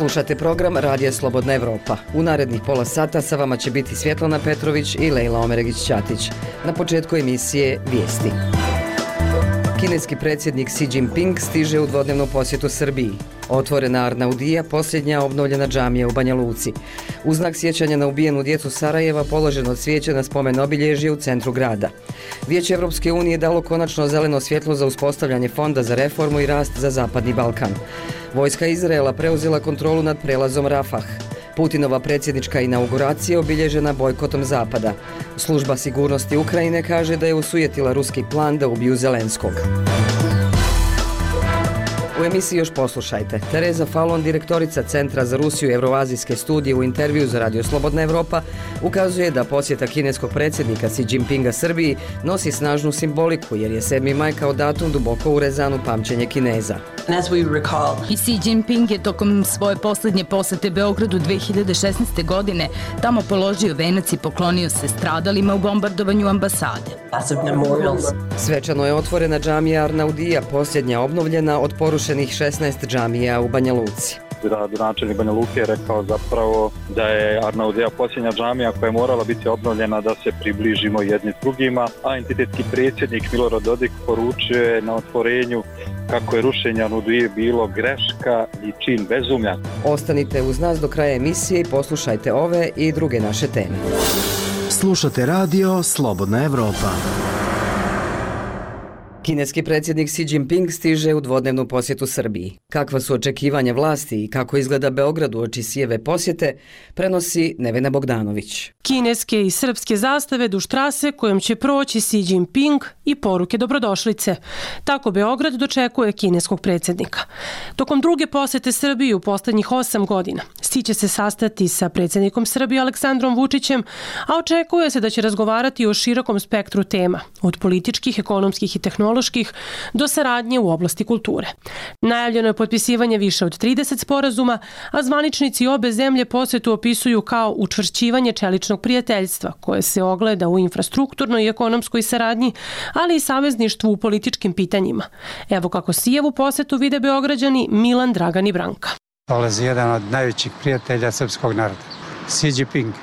Slušate program Radija Slobodna Evropa. U narednih pola sata sa vama će biti Svjetlana Petrović i Lejla Omeregić-Ćatić. Na početku emisije Vijesti. Kineski predsjednik Xi Jinping stiže u dvodnevnu posjetu Srbiji. Otvorena Arnaudija, posljednja obnovljena džamija u Banja Luci. U znak sjećanja na ubijenu djecu Sarajeva položeno cvijeće na spomen obilježje u centru grada. Vijeće Evropske unije dalo konačno zeleno svjetlo za uspostavljanje fonda za reformu i rast za Zapadni Balkan. Vojska Izraela preuzela kontrolu nad prelazom Rafah. Putinova predsjednička inauguracija obilježena bojkotom Zapada. Služba sigurnosti Ukrajine kaže da je osujetila ruski plan da ubiju Zelenskog. U emisiji još poslušajte. Tereza Falon, direktorica Centra za Rusiju i Evroazijske studije, u intervju za Radio Slobodna Evropa ukazuje da posjeta kineskog predsjednika Xi Jinpinga Srbiji nosi snažnu simboliku jer je 7. maj kao datum duboko urezan u pamćenje Kineza. Xi Jinping je tokom svoje posljednje posjete Beogradu 2016. godine tamo položio venac i poklonio se stradalima u bombardovanju ambasade. Svečano je otvorena džamija Arnaudija, posljednja obnovljena od porušenih 16 džamija u Banja Luci. Gradonačelnik Banja Luke je rekao zapravo da je Arnaudija posljednja džamija koja je morala biti obnovljena da se približimo jedni drugima, a entitetski predsjednik Milorad Dodik poručio je na otvorenju kako je rušenje Arnaudije bilo greška i čin bezumlja. Ostanite uz nas do kraja emisije i poslušajte ove i druge naše teme. Slušate radio Slobodna Evropa. Kineski predsjednik Xi Jinping stiže u dvodnevnu posjetu Srbiji. Kakva su očekivanja vlasti i kako izgleda Beograd uoči Xijeve posjete, prenosi Nevena Bogdanović. Kineske i srpske zastave duž trase kojom će proći Xi Jinping i poruke dobrodošlice. Tako Beograd dočekuje kineskog predsjednika. Tokom druge posjete Srbiji u posljednjih 8 godina Xi će se sastati sa predsjednikom Srbije Aleksandrom Vučićem, a očekuje se da će razgovarati o širokom spektru tema, od političkih, ekonomskih i tehnoloških do saradnje u oblasti kulture. Najavljeno je potpisivanje više od 30 sporazuma, a zvaničnici obe zemlje posjetu opisuju kao učvršćivanje čeličnog prijateljstva, koje se ogleda u infrastrukturnoj i ekonomskoj saradnji, ali i savezništvu u političkim pitanjima. Evo kako Xijevu posjetu vide Beograđani Milan, Dragan i Branka. Dolazi jedan od najvećih prijatelja srpskog naroda, Xi Jinping.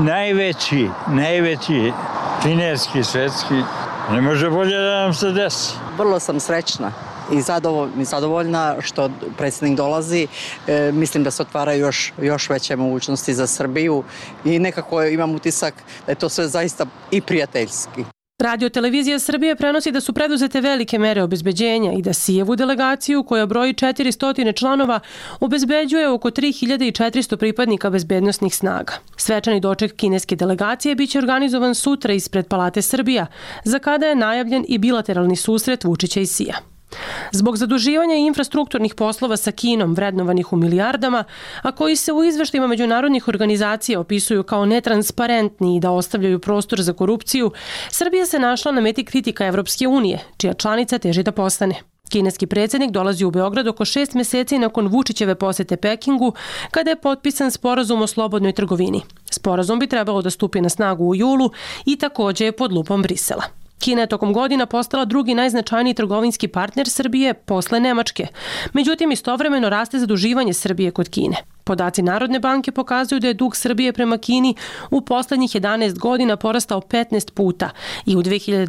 Najveći kineski, svetski. Ne može bolje da nam se desi. Vrlo sam srećna i zadovoljna što predsjednik dolazi. Mislim da se otvaraju još veće mogućnosti za Srbiju i nekako imam utisak da je to sve zaista i prijateljski. Radio Televizija Srbije prenosi da su preduzete velike mere obezbeđenja i da Xijevu delegaciju, koja broji 400 članova, obezbeđuje oko 3400 pripadnika bezbednosnih snaga. Svečani doček kineske delegacije biće organizovan sutra ispred Palate Srbija, za kada je najavljen i bilateralni susret Vučića i Xija. Zbog zaduživanja i infrastrukturnih poslova sa Kinom vrednovanih u milijardama, a koji se u izveštajima međunarodnih organizacija opisuju kao netransparentni i da ostavljaju prostor za korupciju, Srbija se našla na meti kritika Evropske unije, čija članica teži da postane. Kineski predsjednik dolazi u Beograd oko 6 mjeseci nakon Vučićeve posjete Pekingu, kada je potpisan sporazum o slobodnoj trgovini. Sporazum bi trebalo da stupi na snagu u julu i također je pod lupom Brisela. Kina je tokom godina postala drugi najznačajniji trgovinski partner Srbije posle Nemačke. Međutim, istovremeno raste zaduživanje Srbije kod Kine. Podaci Narodne banke pokazuju da je dug Srbije prema Kini u posljednjih 11 godina porastao 15 puta i u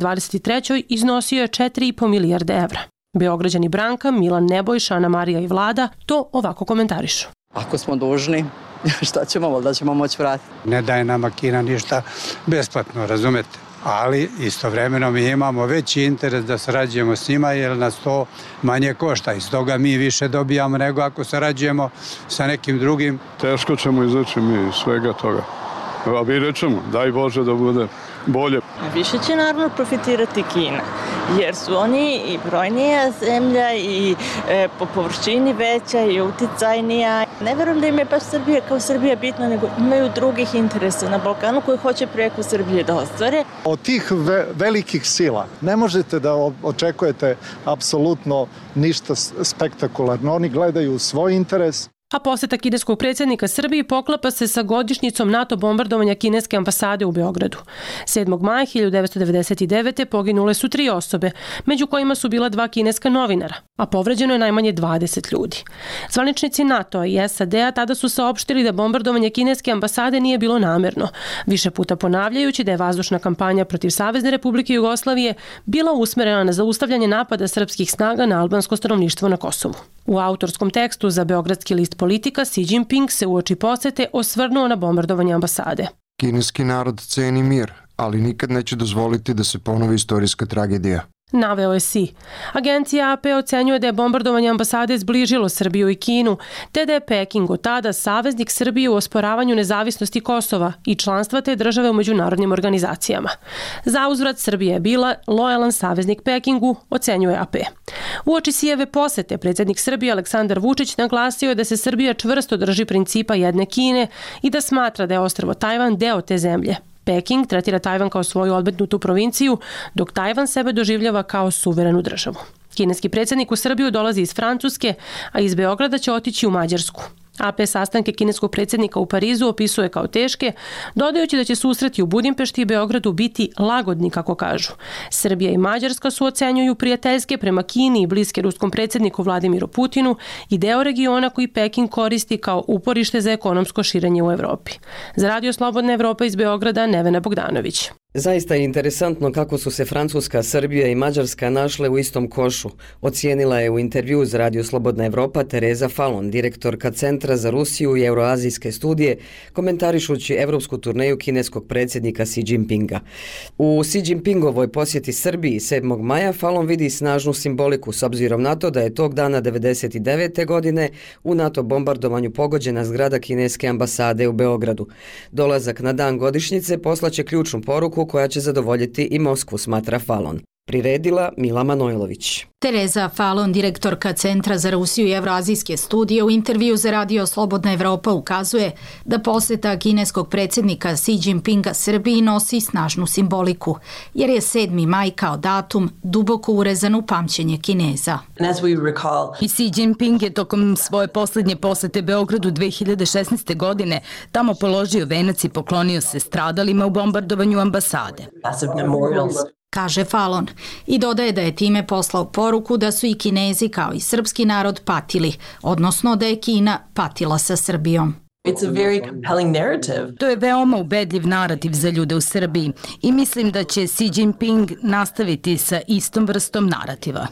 2023. iznosio je 4,5 milijarde evra. Beograđani Branka, Milan, Nebojša, Ana Marija i Vlada to ovako komentarišu. Ako smo dužni, šta ćemo, da ćemo moći vratiti? Ne daje nama Kina ništa besplatno, razumete? Ali istovremeno mi imamo veći interes da sarađujemo s njima jer nas to manje košta. Iz toga mi više dobijamo nego ako sarađujemo sa nekim drugim. Teško ćemo izaći mi svega toga. A vidjet ćemo, daj Bože da bude bolje. Više će naravno profitirati Kina, jer su oni i brojnija zemlja i po površini veća i uticajnija. Ne verujem da im je baš Srbija kao Srbija bitna, nego imaju drugih interesa na Balkanu koji hoće preko Srbije da ostvare. Od tih velikih sila ne možete da očekujete apsolutno ništa spektakularno. Oni gledaju svoj interes. A poseta kineskog predsjednika Srbiji poklapa se sa godišnjicom NATO bombardovanja kineske ambasade u Beogradu. 7. maja 1999. poginule su 3 osobe, među kojima su bila 2 kineska novinara, a povređeno je najmanje 20 ljudi. Zvaničnici NATO-a i SAD-a tada su saopštili da bombardovanje kineske ambasade nije bilo namerno, više puta ponavljajući da je vazdušna kampanja protiv Savezne Republike Jugoslavije bila usmerena na zaustavljanje napada srpskih snaga na albansko stanovništvo na Kosovu. U autorskom tekstu za beogradski list Politika Xi Jinping se uoči posete osvrnuo na bombardovanje ambasade. Kineski narod ceni mir, ali nikad neće dozvoliti da se ponovi istorijska tragedija. Naveo je Xi. Agencija AP ocenjuje da je bombardovanje ambasade zbližilo Srbiju i Kinu, te da je Peking od tada saveznik Srbije u osporavanju nezavisnosti Kosova i članstva te države u međunarodnim organizacijama. Zauzvrat Srbija je bila lojalan saveznik Pekingu, ocenjuje AP. Uoči Xijeve posete, predsjednik Srbije Aleksandar Vučić naglasio je da se Srbija čvrsto drži principa jedne Kine i da smatra da je ostrvo Tajvan deo te zemlje. Peking tretira Tajvan kao svoju odmetnutu provinciju, dok Tajvan sebe doživljava kao suverenu državu. Kineski predsjednik u Srbiju dolazi iz Francuske, a iz Beograda će otići u Mađarsku. AP sastanke kineskog predsjednika u Parizu opisuje kao teške, dodajući da će susreti u Budimpešti i Beogradu biti lagodni, kako kažu. Srbija i Mađarska su ocenjuju prijateljske prema Kini i bliske ruskom predsjedniku Vladimiru Putinu i deo regiona koji Peking koristi kao uporište za ekonomsko širenje u Evropi. Za Radio Slobodna Evropa iz Beograda, Nevena Bogdanović. Zaista je interesantno kako su se Francuska, Srbija i Mađarska našle u istom košu. Ocijenila je u intervju za Radio Slobodna Evropa Tereza Fallon, direktorka Centra za Rusiju i Euroazijske studije, komentarišući evropsku turneju kineskog predsjednika Xi Jinpinga. U Xi Jinpingovoj posjeti Srbiji 7. maja Fallon vidi snažnu simboliku s obzirom na to da je tog dana 1999. godine u NATO bombardovanju pogođena zgrada kineske ambasade u Beogradu. Dolazak na dan godišnjice poslaće ključnu poruku koja će zadovoljiti i Moskvu, smatra Fallon. Priredila Mila Manojlović. Tereza Fallon, direktorka Centra za Rusiju i Evroazijske studije, u intervju za Radio Slobodna Evropa ukazuje da poseta kineskog predsjednika Xi Jinpinga Srbiji nosi snažnu simboliku, jer je 7. maj kao datum duboko urezan u pamćenje Kineza. I Xi Jinping je tokom svoje posljednje posete Beogradu 2016. godine tamo položio venac i poklonio se stradalima u bombardovanju ambasade. Kaže Fallon i dodaje da je time poslao poruku da su i Kinezi kao i srpski narod patili, odnosno da je Kina patila sa Srbijom. To je veoma ubedljiv narativ za ljude u Srbiji i mislim da će Xi Jinping nastaviti sa istom vrstom narativa.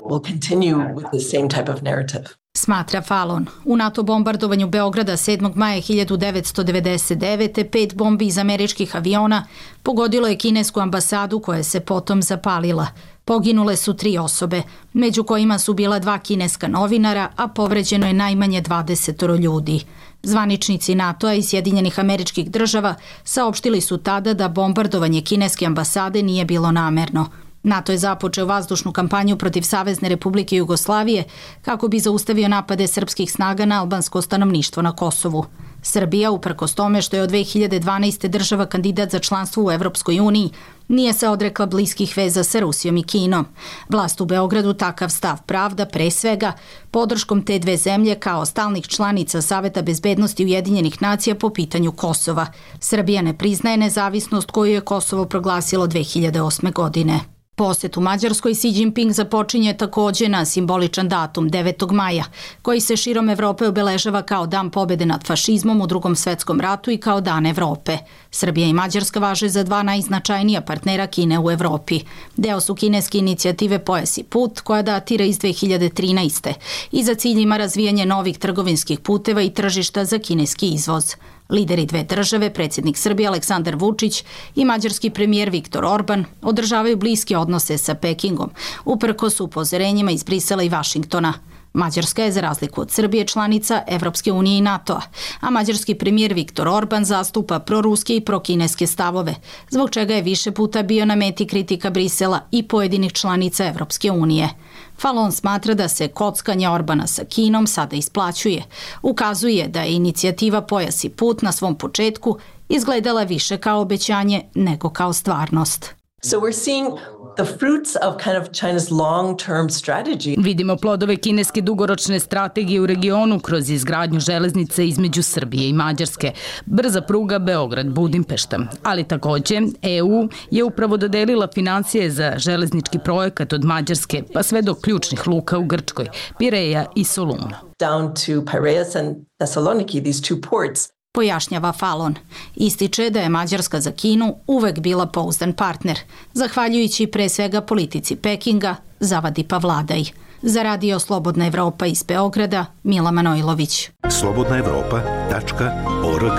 Smatra Fallon. U NATO bombardovanju Beograda 7. maja 1999. 5 bombi iz američkih aviona pogodilo je kinesku ambasadu koja se potom zapalila. Poginule su 3 osobe, među kojima su bila 2 kineska novinara, a povređeno je najmanje 20 ljudi. Zvaničnici NATO-a i Sjedinjenih Američkih Država saopštili su tada da bombardovanje kineske ambasade nije bilo namerno. NATO je započeo vazdušnu kampanju protiv Savezne Republike Jugoslavije kako bi zaustavio napade srpskih snaga na albansko stanovništvo na Kosovu. Srbija, uprkos tome što je od 2012. država kandidat za članstvo u Evropskoj uniji, nije se odrekla bliskih veza sa Rusijom i Kinom. Vlast u Beogradu takav stav pravda, pre svega, podrškom te dve zemlje kao stalnih članica Saveta bezbednosti Ujedinjenih nacija po pitanju Kosova. Srbija ne priznaje nezavisnost koju je Kosovo proglasilo 2008. godine. Posjet u Mađarskoj Xi Jinping započinje također na simboličan datum 9. maja, koji se širom Evrope obeležava kao dan pobjede nad fašizmom u Drugom svjetskom ratu i kao dan Evrope. Srbija i Mađarska važe za 2 najznačajnija partnera Kine u Evropi. Deo su kineske inicijative Pojas i put, koja datira iz 2013. i za cilj ima razvijanje novih trgovinskih puteva i tržišta za kineski izvoz. Lideri dve države, predsjednik Srbije Aleksandar Vučić i mađarski premijer Viktor Orban, održavaju bliske odnose sa Pekingom, uprkos upozorenjima iz Brisela i Vašingtona. Mađarska je, za razliku od Srbije, članica Evropske unije i NATO-a, a mađarski premijer Viktor Orban zastupa proruske i prokineske stavove, zbog čega je više puta bio na meti kritika Brisela i pojedinih članica Evropske unije. Fallon smatra da se kockanje Orbana sa Kinom sada isplaćuje. Ukazuje da je inicijativa Pojas i put na svom početku izgledala više kao obećanje nego kao stvarnost. So we're seeing the fruits of kind of China's long-term strategy. Vidimo plodove kineske dugoročne strategije u regionu kroz izgradnju železnice između Srbije i Mađarske, brza pruga Beograd-Budimpešta. Ali takođe, EU je upravo dodelila financije za železnički projekat od Mađarske pa sve do ključnih luka u Grčkoj, Pireja i Soluna. Down to Piraeus and Thessaloniki, these two ports. Pojašnjava Fallon. Ističe da je Mađarska za Kinu uvek bila pouzdan partner, zahvaljujući pre svega politici Pekinga, zavadi pa vladaj. Za Radio Slobodna Evropa iz Beograda, Mila Manojlović. slobodnaevropa.org.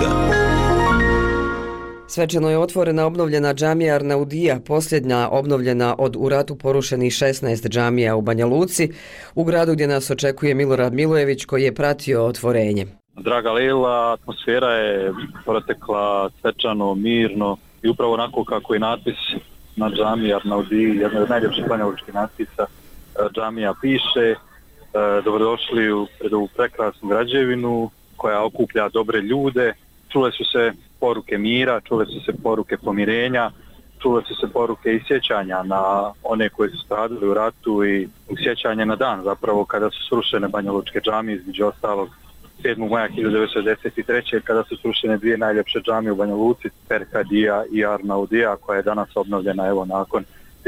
Svečano je otvorena obnovljena džamija Arnaudija, posljednja obnovljena od u ratu porušenih 16 džamija u Banja Luci, u gradu gdje nas očekuje Milorad Milojević koji je pratio otvorenje. Draga Leila, atmosfera je protekla svečano, mirno i upravo onako kako je natpis na džamiji Arnaudiji, jedna od najljepših banjalučkih natpisa džamija piše: dobrodošli pred ovu prekrasnu građevinu koja okuplja dobre ljude. Čule su se poruke mira, čule su se poruke pomirenja, čule su se poruke i sjećanja na one koji su stradali u ratu i sjećanje na dan zapravo kada su srušene banjalučke džamije, između ostalog 7. maja 1993. kada su srušene dvije najljepše džamije u Banja Luci, Perkadija i Arnaudija, koja je danas obnovljena evo nakon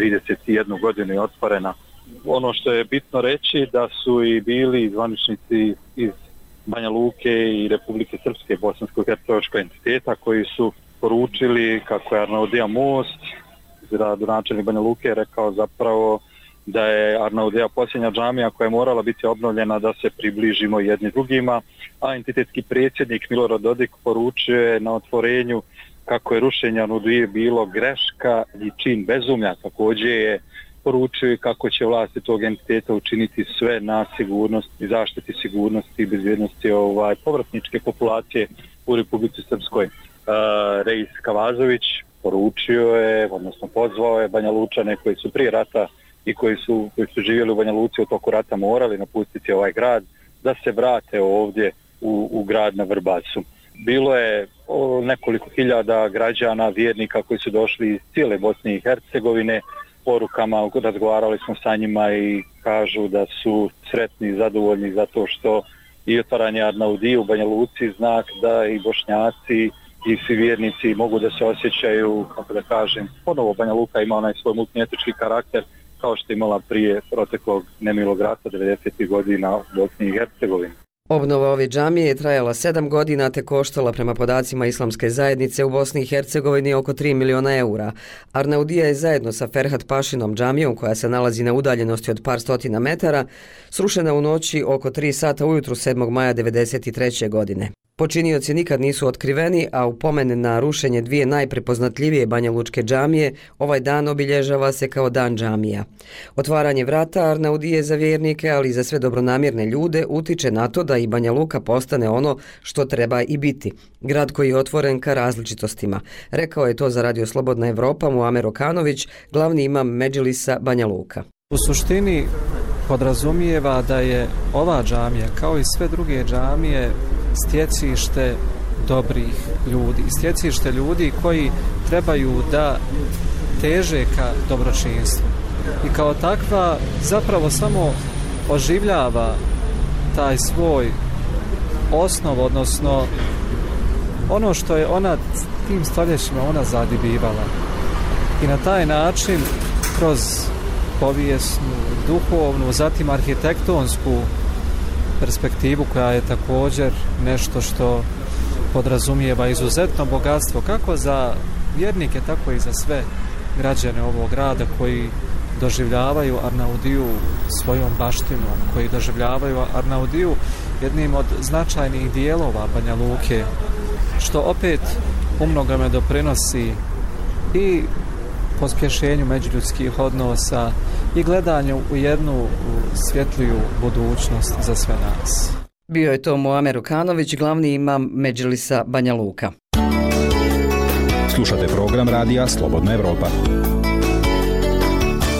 31 godinu i otvorena. Ono što je bitno reći da su i bili zvaničnici iz Banja Luke i Republike Srpske, bosansko-hercegovačkog entiteta, koji su poručili kako je Arnaudija most. Gradonačelnik Banja Luke je rekao zapravo da je Arnaudija posljednja džamija koja je morala biti obnovljena da se približimo jedni drugima, a entitetski predsjednik Milorad Dodik poručio je na otvorenju kako je rušenje Arnaudije bilo greška i čin bezumlja. Također je poručio i kako će vlasti tog entiteta učiniti sve na sigurnost i zaštiti sigurnosti i bezbjednosti povratničke populacije u Republici Srpskoj. Reis Kavazović poručio je, odnosno pozvao je Banja Lučane koji su prije rata i koji su živjeli u Banja Luci u toku rata morali napustiti ovaj grad, da se vrate ovdje u grad na Vrbasu. Bilo je nekoliko hiljada građana, vjernika koji su došli iz cijele Bosne i Hercegovine. Porukama razgovarali smo sa njima i kažu da su sretni i zadovoljni zato što i otvaranje Arnaudije u Banja Luci znak da i Bošnjaci i svi vjernici mogu da se osjećaju, kako da kažem, ponovo Banja Luka ima onaj svoj multietnički karakter kao što je imala prije proteklog nemilog rata 90. godina u Bosni i Hercegovini. Obnova ove džamije je trajala 7 godina te koštala prema podacima Islamske zajednice u Bosni i Hercegovini oko 3 miliona eura. Arnaudija je zajedno sa Ferhat Pašinom džamijom, koja se nalazi na udaljenosti od par stotina metara, srušena u noći oko 3 sata ujutru 7. maja 1993. godine. Počinioci nikad nisu otkriveni, a u pomen na rušenje dvije najprepoznatljivije banjalučke džamije, ovaj dan obilježava se kao dan džamija. Otvaranje vrata Arnaudije za vjernike, ali i za sve dobronamjerne ljude, utiče na to da i Banja Luka postane ono što treba i biti. Grad koji je otvoren ka različitostima. Rekao je to za Radio Slobodna Evropa Muamer Okanović, glavni imam Medžilisa Banja Luka. U suštini podrazumijeva da je ova džamija, kao i sve druge džamije, stjecište dobrih ljudi, stjecište ljudi koji trebaju da teže ka dobročinstvu. I kao takva zapravo samo oživljava taj svoj osnov, odnosno ono što je ona tim stoljećima ona zadibivala. I na taj način kroz povijesnu, duhovnu, zatim arhitektonsku perspektivu koja je također nešto što podrazumijeva izuzetno bogatstvo kako za vjernike, tako i za sve građane ovog grada koji doživljavaju Arnaudiju svojom baštinom, koji doživljavaju Arnaudiju jednim od značajnih dijelova Banja Luke, što opet umnogome doprinosi i pospješenju međuljudskih odnosa i gledanju u jednu svjetliju budućnost za sve nas. Bio je to Muamer Okanović, glavni imam Medžilisa Banja Luka. Slušate program radija Slobodna Evropa.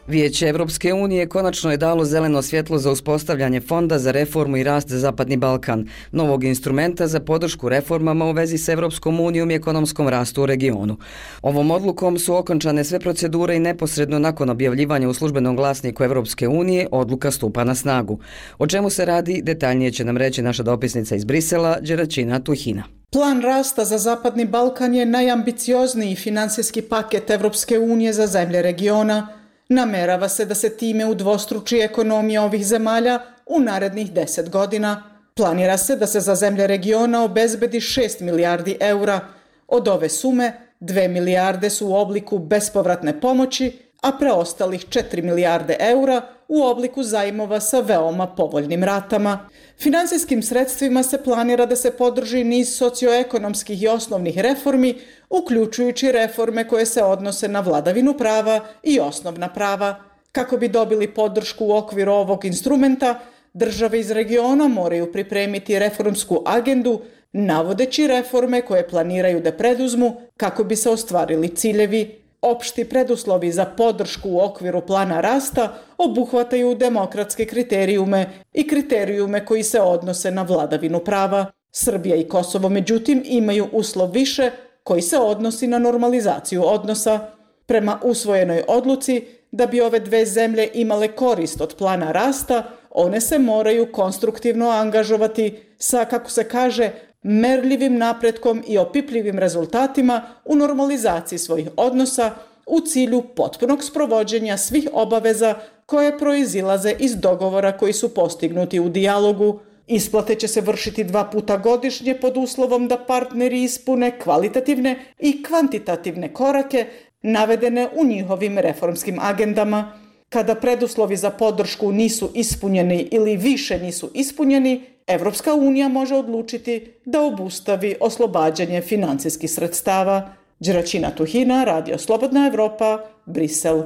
Vijeće Evropske unije konačno je dalo zeleno svjetlo za uspostavljanje Fonda za reformu i rast za Zapadni Balkan, novog instrumenta za podršku reformama u vezi s Evropskom unijom i ekonomskom rastu u regionu. Ovom odlukom su okončane sve procedure i neposredno nakon objavljivanja u službenom glasniku Evropske unije odluka stupa na snagu. O čemu se radi, detaljnije će nam reći naša dopisnica iz Brisela, Đeračina Tuhina. Plan rasta za Zapadni Balkan je najambiciozniji finansijski paket Evropske unije za zemlje regiona. Namerava se da se time udvostruči ekonomija ovih zemalja u narednih 10 godina. Planira se da se za zemlje regiona obezbedi 6 milijardi eura. Od ove sume 2 milijarde su u obliku bespovratne pomoći, a preostalih 4 milijarde eura u obliku zajmova sa veoma povoljnim ratama. Finansijskim sredstvima se planira da se podrži niz socioekonomskih i osnovnih reformi, uključujući reforme koje se odnose na vladavinu prava i osnovna prava. Kako bi dobili podršku u okviru ovog instrumenta, države iz regiona moraju pripremiti reformsku agendu, navodeći reforme koje planiraju da preduzmu kako bi se ostvarili ciljevi. Opšti preduslovi za podršku u okviru plana rasta obuhvataju demokratske kriterijume i kriterijume koji se odnose na vladavinu prava. Srbija i Kosovo, međutim, imaju uslov više koji se odnosi na normalizaciju odnosa. Prema usvojenoj odluci, da bi ove dve zemlje imale korist od plana rasta, one se moraju konstruktivno angažovati sa, kako se kaže, merljivim napretkom i opipljivim rezultatima u normalizaciji svojih odnosa u cilju potpunog sprovođenja svih obaveza koje proizilaze iz dogovora koji su postignuti u dijalogu. Isplate će se vršiti 2 puta godišnje pod uslovom da partneri ispune kvalitativne i kvantitativne korake navedene u njihovim reformskim agendama. Kada preduslovi za podršku nisu ispunjeni ili više nisu ispunjeni, Evropska unija može odlučiti da obustavi oslobađanje finansijskih sredstava. Đeračina Tuhina, Radio Slobodna Evropa, Brisel.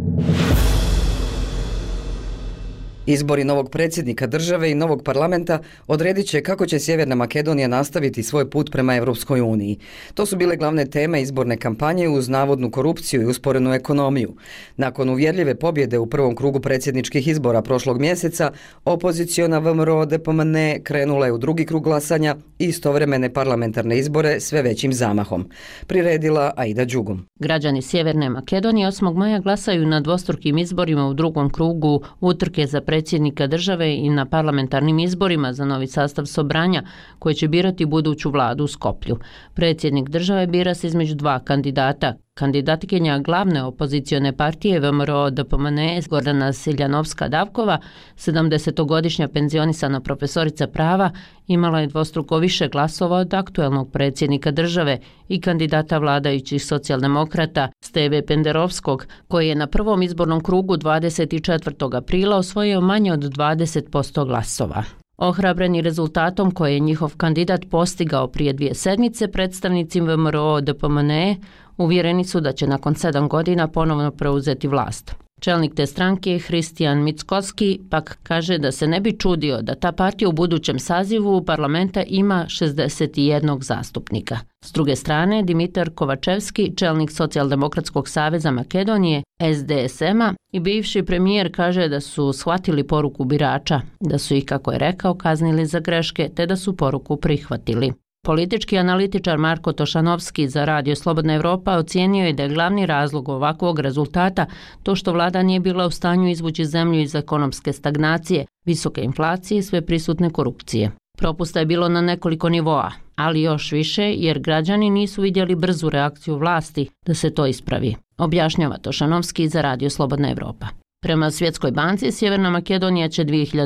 Izbori novog predsjednika države i novog parlamenta odredit će kako će Sjeverna Makedonija nastaviti svoj put prema Evropskoj uniji. To su bile glavne teme izborne kampanje uz navodnu korupciju i usporenu ekonomiju. Nakon uvjerljive pobjede u prvom krugu predsjedničkih izbora prošlog mjeseca, opoziciona VMRO DPMN krenula je u drugi krug glasanja i istovremene parlamentarne izbore sve većim zamahom. Priredila Aida Đugum. Građani Sjeverne Makedonije 8. maja glasaju na dvostrukim izborima u drugom krugu utrke za predsjednika države i na parlamentarnim izborima za novi sastav Sobranja koji će birati buduću vladu u Skoplju. Predsjednik države bira se između 2 kandidata. Kandidatkinja glavne opozicione partije VMRO DPMN Gordana Siljanovska-Davkova, 70-godišnja penzionisana profesorica prava, imala je dvostruko više glasova od aktuelnog predsjednika države i kandidata vladajućih socijaldemokrata Steve Penderovskog, koji je na prvom izbornom krugu 24. aprila osvojio manje od 20% glasova. Ohrabreni rezultatom koje je njihov kandidat postigao prije 2 sedmice, predstavnici VMRO DPMN uvjereni su da će nakon 7 godina ponovno preuzeti vlast. Čelnik te stranke, Hristijan Mickoski, pak kaže da se ne bi čudio da ta partija u budućem sazivu parlamenta ima 61 zastupnika. S druge strane, Dimitar Kovačevski, čelnik Socijaldemokratskog saveza Makedonije, SDSM-a, i bivši premijer kaže da su shvatili poruku birača, da su ih, kako je rekao, kaznili za greške, te da su poruku prihvatili. Politički analitičar Marko Tošanovski za Radio Slobodna Evropa ocijenio je da je glavni razlog ovakvog rezultata to što vlada nije bila u stanju izvući zemlju iz ekonomske stagnacije, visoke inflacije i sve prisutne korupcije. Propusta je bilo na nekoliko nivoa, ali još više jer građani nisu vidjeli brzu reakciju vlasti da se to ispravi, objašnjava Tošanovski za Radio Slobodna Evropa. Prema Svjetskoj banci, Sjeverna Makedonija će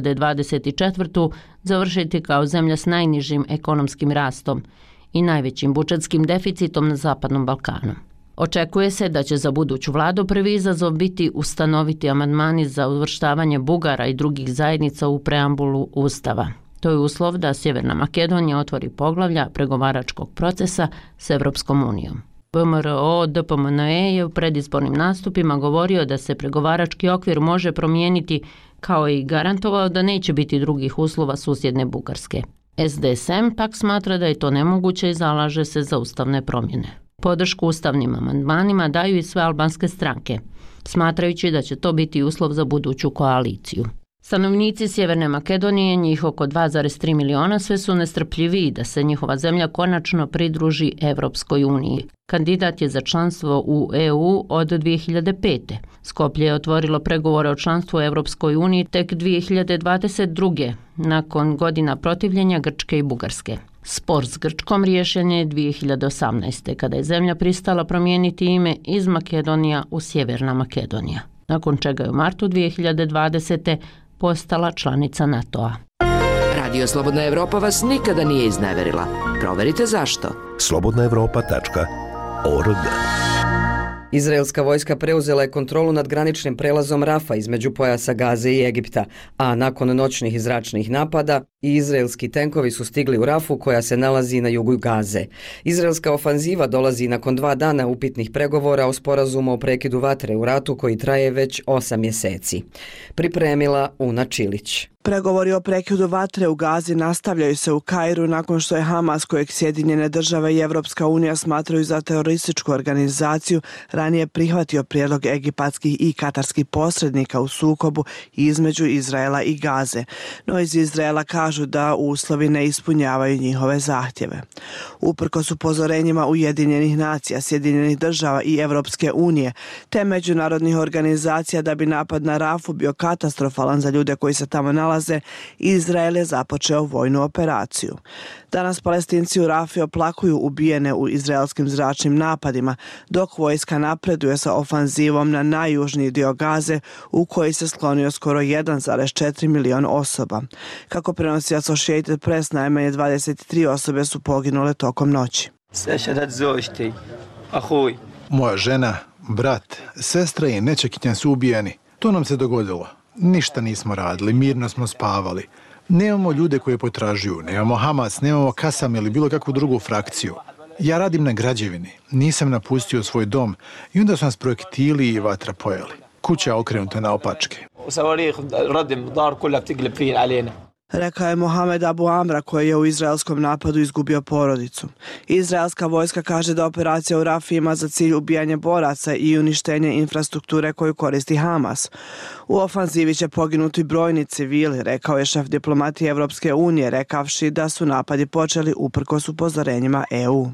2024. završiti kao zemlja s najnižim ekonomskim rastom i najvećim budžetskim deficitom na Zapadnom Balkanu. Očekuje se da će za buduću vladu prvi izazov biti ustanoviti amandmani za uvrštavanje Bugara i drugih zajednica u preambulu Ustava. To je uslov da Sjeverna Makedonija otvori poglavlja pregovaračkog procesa s Evropskom unijom. VMRO DPMN je u predizbornim nastupima govorio da se pregovarački okvir može promijeniti, kao i garantovao da neće biti drugih uslova susjedne Bugarske. SDSM pak smatra da je to nemoguće i zalaže se za ustavne promjene. Podršku ustavnim amandmanima daju i sve albanske stranke. smatrajući da će to biti uslov za buduću koaliciju. Stanovnici Sjeverne Makedonije, njih oko 2,3 miliona, sve su nestrpljiviji da se njihova zemlja konačno pridruži Evropskoj uniji. Kandidat je za članstvo u EU od 2005. Skoplje je otvorilo pregovore o članstvu u Evropskoj uniji tek 2022. nakon godina protivljenja Grčke i Bugarske. Spor s Grčkom riješen je 2018. kada je zemlja pristala promijeniti ime iz Makedonija u Sjeverna Makedonija, nakon čega je u martu 2020. postala članica NATO-a. Radio Slobodna Evropa vas nikada nije izneverila. Proverite zašto. slobodnaevropa.org. Izraelska vojska preuzela je kontrolu nad graničnim prelazom Rafa između pojasa Gaze i Egipta, a nakon noćnih i zračnih napada i izraelski tenkovi su stigli u Rafu koja se nalazi na jugu Gaze. Izraelska ofanziva dolazi nakon 2 dana upitnih pregovora o sporazumu o prekidu vatre u ratu koji traje već 8 mjeseci. Pripremila Una Čilić. Pregovori o prekidu vatre u Gazi nastavljaju se u Kairu nakon što je Hamas, kojeg Sjedinjene države i Evropska unija smatraju za terorističku organizaciju, ranije prihvatio prijedlog egipatskih i katarskih posrednika u sukobu između Izraela i Gaze. No iz Izraela kažu da uslovi ne ispunjavaju njihove zahtjeve. Uprkos upozorenjima Ujedinjenih nacija, Sjedinjenih država i Evropske unije, te međunarodnih organizacija da bi napad na Rafu bio katastrofalan za ljude koji se tamo nalaze, Izrael je započeo vojnu operaciju. Danas Palestinci u Rafi oplakuju ubijene u izraelskim zračnim napadima, dok vojska napreduje sa ofanzivom na najjužniji dio Gaze, u koji se sklonio skoro 1,4 milion osoba. Kako prenosi Associated Press, najmanje 23 osobe su poginule tokom noći. Moja žena, brat, sestra i nećakinja su ubijeni. To nam se dogodilo. Ništa nismo radili, mirno smo spavali. Nemamo ljude koje potražuju, nemamo Hamas, nemamo Kasam ili bilo kakvu drugu frakciju. Ja radim na građevini, nisam napustio svoj dom i onda su nas projektili i vatra pojeli. Kuća je okrenuta naopačke. Rekao je Mohamed Abu Amra, koji je u izraelskom napadu izgubio porodicu. Izraelska vojska kaže da operacija u Rafi ima za cilj ubijanje boraca i uništenje infrastrukture koju koristi Hamas. U ofanzivi će poginuti brojni civili, rekao je šef diplomatije Evropske unije, rekavši da su napadi počeli uprkos upozorenjima EU.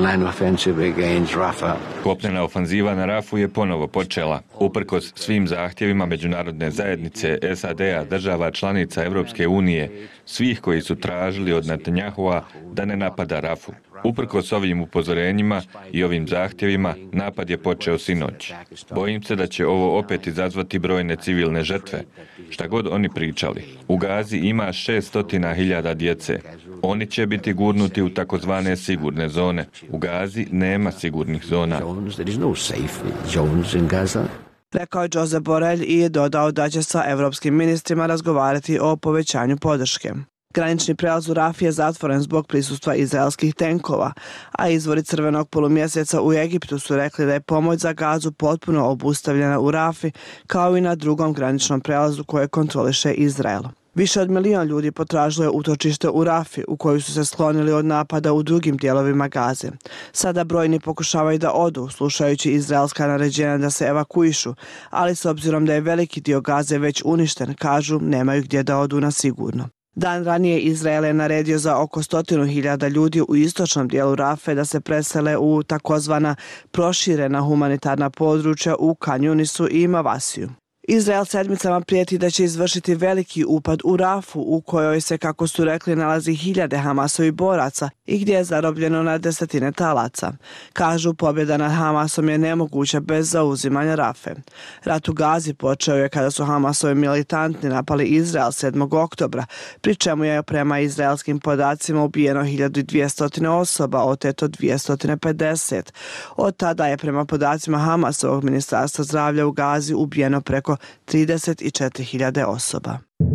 Kopnena ofanziva na Rafu je ponovo počela. Uprkos svim zahtjevima međunarodne zajednice, SAD-a, država članica Evropske unije, svih koji su tražili od Netanjahua da ne napada Rafu. Uprkos ovim upozorenjima i ovim zahtjevima, napad je počeo sinoć. Bojim se da će ovo opet izazvati brojne civilne žrtve. Šta god oni pričali. U Gazi ima 600.000 djece. Oni će biti gurnuti u takozvane sigurne zone. U Gazi nema sigurnih zona. Rekao je Josep Borrell i dodao da će sa evropskim ministrima razgovarati o povećanju podrške. Granični prelaz u Rafi je zatvoren zbog prisustva izraelskih tenkova, a izvori Crvenog polumjeseca u Egiptu su rekli da je pomoć za Gazu potpuno obustavljena u Rafi, kao i na drugom graničnom prelazu koje kontroliše Izrael. Više od 1 milion ljudi potražilo je utočište u Rafi, u koju su se sklonili od napada u drugim dijelovima Gaze. Sada brojni pokušavaju da odu, slušajući izraelska naređenja da se evakuišu, ali s obzirom da je veliki dio Gaze već uništen, kažu nemaju gdje da odu na sigurno. Dan ranije Izrael je naredio za oko 100.000 ljudi u istočnom dijelu Rafe da se presele u takozvana proširena humanitarna područja u Kan Yunisu i Mavasiju. Izrael sedmicama prijeti da će izvršiti veliki upad u Rafu, u kojoj se, kako su rekli, nalazi 1000 Hamasovih boraca i gdje je zarobljeno na 10 talaca. Kažu, pobjeda nad Hamasom je nemoguća bez zauzimanja Rafe. Rat u Gazi počeo je kada su Hamasovi militanti napali Izrael 7. oktobra, pri čemu je prema izraelskim podacima ubijeno 1200 osoba, oteto 250. Od tada je prema podacima Hamasovog ministarstva zdravlja u Gazi ubijeno preko 34.000 osoba.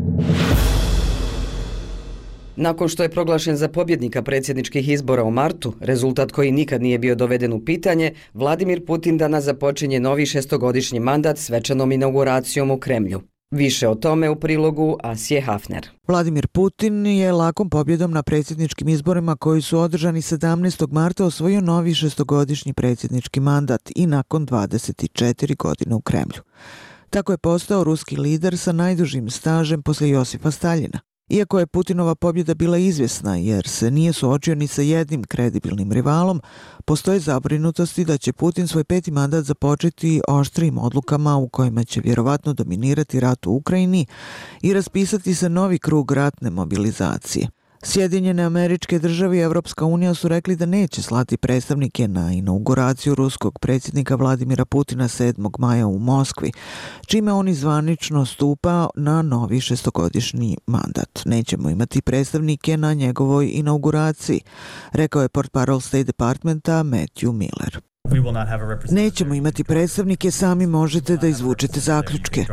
Nakon što je proglašen za pobjednika predsjedničkih izbora u martu, rezultat koji nikad nije bio doveden u pitanje, Vladimir Putin danas započinje novi 6-godišnji mandat svečanom inauguracijom u Kremlju. Više o tome u prilogu Asije Hafner. Vladimir Putin je lakom pobjedom na predsjedničkim izborima koji su održani 17. marta osvojio novi šestogodišnji predsjednički mandat i nakon 24 godine u Kremlju. Tako je postao ruski lider sa najdužim stažem poslije Josipa Staljina. Iako je Putinova pobjeda bila izvjesna jer se nije suočio ni sa jednim kredibilnim rivalom, postoje zabrinutosti da će Putin svoj 5. mandat započeti oštrijim odlukama u kojima će vjerovatno dominirati rat u Ukrajini i raspisati se novi krug ratne mobilizacije. Sjedinjene Američke Države i Evropska unija su rekli da neće slati predstavnike na inauguraciju ruskog predsjednika Vladimira Putina 7. maja u Moskvi, čime on zvanično stupa na novi šestogodišnji mandat. Nećemo imati predstavnike na njegovoj inauguraciji, rekao je portparol State Departmenta Matthew Miller. Nećemo imati predstavnike, sami možete da izvučete zaključke.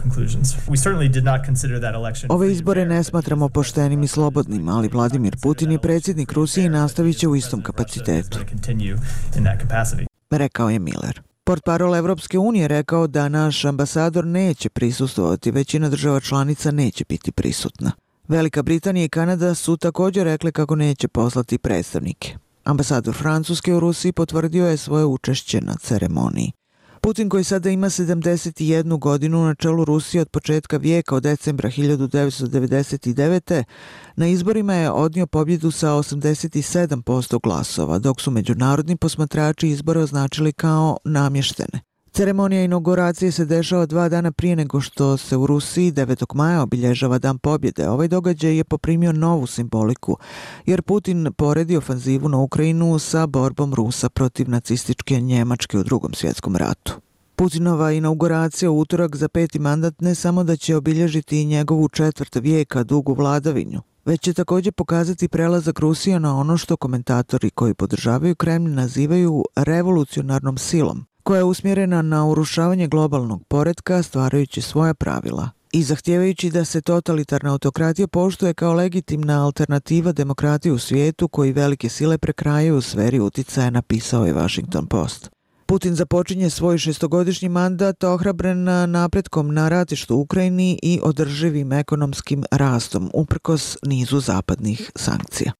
Ove izbore ne smatramo poštenim i slobodnim, ali Vladimir Putin je predsjednik Rusije i nastavit će u istom kapacitetu, rekao je Miller. Portparol Evropske unije rekao da naš ambasador neće prisustvovati, većina država članica neće biti prisutna. Velika Britanija i Kanada su također rekli kako neće poslati predstavnike. Ambasador Francuske u Rusiji potvrdio je svoje učešće na ceremoniji. Putin, koji sada ima 71 godinu na čelu Rusije od početka vijeka od decembra 1999. na izborima je odnio pobjedu sa 87% glasova, dok su međunarodni posmatrači izbore označili kao namještene. Ceremonija inauguracije se dešava 2 dana prije nego što se u Rusiji 9. maja obilježava Dan pobjede. Ovaj događaj je poprimio novu simboliku, jer Putin poredi ofanzivu na Ukrajinu sa borbom Rusa protiv nacističke Njemačke u Drugom svjetskom ratu. Putinova inauguracija u utorak za 5. mandat ne samo da će obilježiti njegovu 4. vijeka dugu vladavinju, već će također pokazati prelazak Rusije na ono što komentatori koji podržavaju Kremlj nazivaju revolucionarnom silom, koja je usmjerena na urušavanje globalnog poretka stvarajući svoja pravila i zahtijevajući da se totalitarna autokratija poštuje kao legitimna alternativa demokratiji u svijetu koji velike sile prekrajaju u sferi uticaja, napisao je Washington Post. Putin započinje svoj šestogodišnji mandat ohrabren napretkom na ratištu u Ukrajini i održivim ekonomskim rastom, uprkos nizu zapadnih sankcija.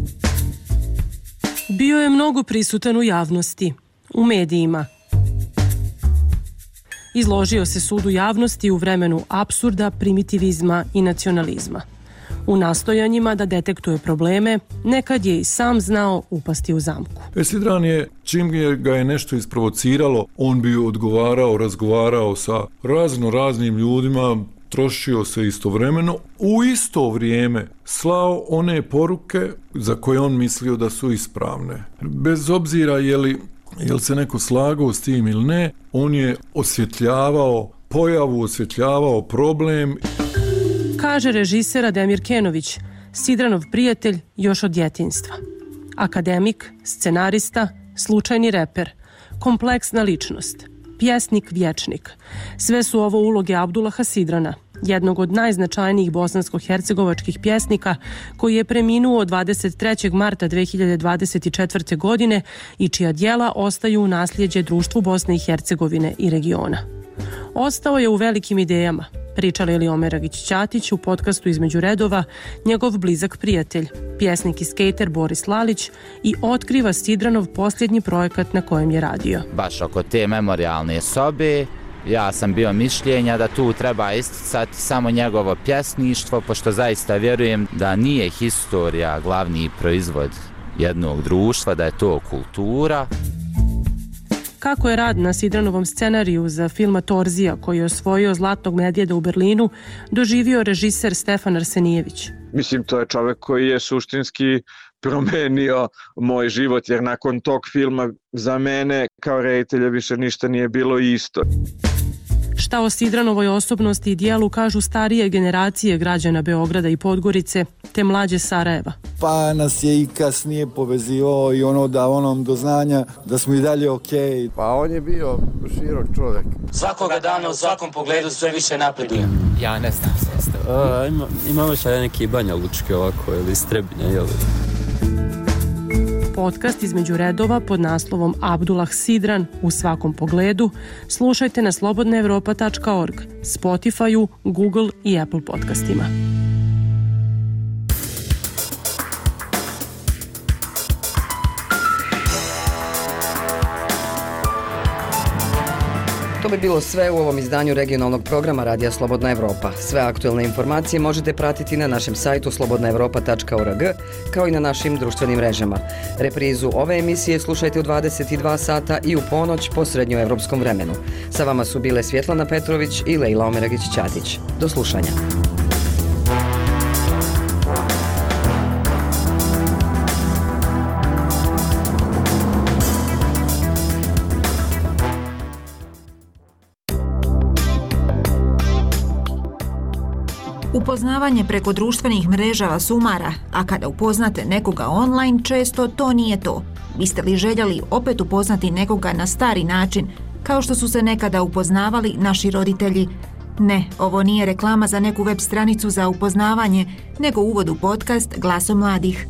Bio je mnogo prisutan u javnosti, u medijima. Izložio se sudu javnosti u vremenu apsurda, primitivizma i nacionalizma. U nastojanjima da detektuje probleme, nekad je i sam znao upasti u zamku. Sidran je, čim ga je nešto isprovociralo, on bi odgovarao, razgovarao sa raznim ljudima, trošio se istovremeno, u isto vrijeme slao one poruke za koje on mislio da su ispravne. Bez obzira jel se neko slagao s tim ili ne, on je osvjetljavao pojavu, osvjetljavao problem. Kaže režiser Ademir Kenović, Sidranov prijatelj još od djetinjstva. Akademik, scenarista, slučajni reper, kompleksna ličnost, pjesnik, vječnik. Sve su ovo uloge Abdullaha Sidrana, jednog od najznačajnijih bosansko-hercegovačkih pjesnika koji je preminuo 23. marta 2024. godine i čija djela ostaju u nasljeđe društvu Bosne i Hercegovine i regiona. Ostao je u velikim idejama, priča Lejla Omeragić-Ćatić u podcastu Između redova, njegov blizak prijatelj, pjesnik i skejter Boris Lalić, i otkriva Sidranov posljednji projekat na kojem je radio. Baš oko te memorijalne sobe, ja sam bio mišljenja da tu treba isticati samo njegovo pjesništvo, pošto zaista vjerujem da nije historija glavni proizvod jednog društva, da je to kultura. Kako je rad na Sidranovom scenariju za filma Torzija, koji je osvojio Zlatnog medvjeda u Berlinu, doživio režiser Stefan Arsenijević. Mislim, to je čovjek koji je suštinski promenio moj život, jer nakon tog filma za mene kao reditelja više ništa nije bilo isto. Šta o Sidranovoj osobnosti i dijelu kažu starije generacije građana Beograda i Podgorice, te mlađe Sarajeva. Pa nas je i kasnije povezivao i da onom do znanja da smo i dalje okej. Pa on je bio širok čovjek. Svakoga dana u svakom pogledu sve više napreduje. Ja ne znam sastav. Imamo še neki Banja Lučke ovako ili Strebinja, jel? Po podcast između redova pod naslovom Abdullah Sidran u svakom pogledu slušajte na slobodnaevropa.org, Spotify-u, Google i Apple podcastima. To bi bilo sve u ovom izdanju regionalnog programa Radija Slobodna Evropa. Sve aktuelne informacije možete pratiti na našem sajtu slobodnaevropa.org kao i na našim društvenim mrežama. Reprizu ove emisije slušajte u 22 sata i u ponoć po srednjoevropskom vremenu. Sa vama su bile Svjetlana Petrović i Lejla Omeragić-Ćatić. Do slušanja. Upoznavanje preko društvenih mreža vas umara, a kada upoznate nekoga online, često to nije to. Biste li željeli opet upoznati nekoga na stari način, kao što su se nekada upoznavali naši roditelji? Ne, ovo nije reklama za neku web stranicu za upoznavanje, nego uvod u podcast Glasom mladih.